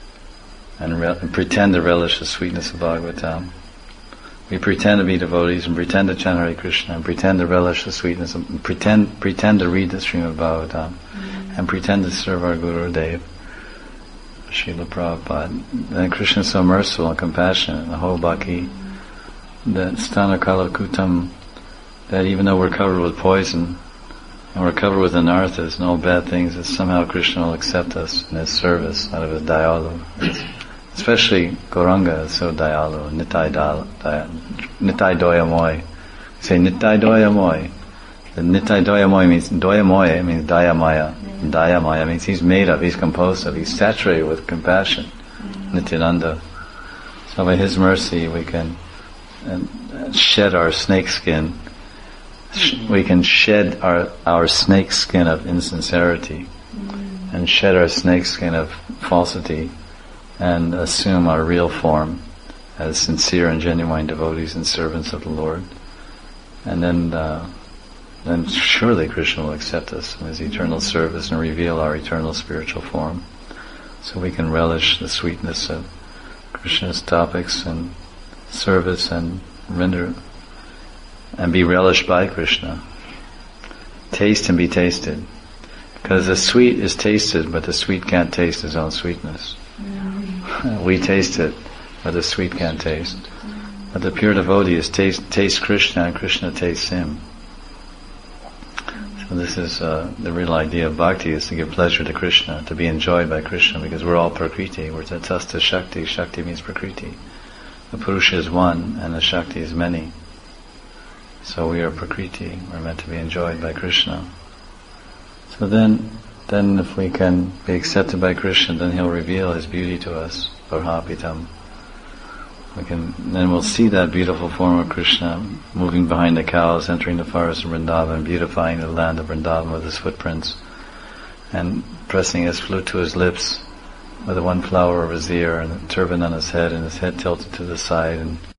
[SPEAKER 1] and pretend to relish the sweetness of Bhagavatam. We pretend to be devotees and pretend to chant Hare Krishna and pretend to relish the sweetness and pretend to read the Srimad Bhagavatam and pretend to serve our Guru Dev, Srila Prabhupada. And Krishna is so merciful and compassionate, the whole Bhakti, that Stana Kala Kutam, that even though we're covered with poison and we're covered with anarthas and all bad things, that somehow Krishna will accept us in his service out of his dayalu. Especially Gauranga is so dayalu, Nitai Doyamoy. We say Nitai Doyamoy. The Nitai Doyamoy means Dayamaya. Dayamaya means he's composed of, he's saturated with compassion. Nityananda. So by his mercy we can shed our snake skin. We can shed our snake skin of insincerity and shed our snake skin of falsity and assume our real form as sincere and genuine devotees and servants of the Lord. And then surely Krishna will accept us in his eternal service and reveal our eternal spiritual form, so we can relish the sweetness of Krishna's topics and service and render and be relished by Krishna. Taste and be tasted. Because the sweet is tasted, but the sweet can't taste his own sweetness. We taste it, but the sweet can't taste. But the pure devotee tastes Krishna, and Krishna tastes him. So this is the real idea of bhakti, is to give pleasure to Krishna, to be enjoyed by Krishna, because we're all prakriti. We're tatastha shakti. Shakti means prakriti. The Purusha is one, and the Shakti is many. So we are prakriti. We're meant to be enjoyed by Krishna. So then if we can be accepted by Krishna, then he'll reveal his beauty to us, Parhapitam. Then we'll see that beautiful form of Krishna moving behind the cows, entering the forest of Vrindavan, beautifying the land of Vrindavan with his footprints, and pressing his flute to his lips with the one flower of his ear and a turban on his head, and his head tilted to the side, and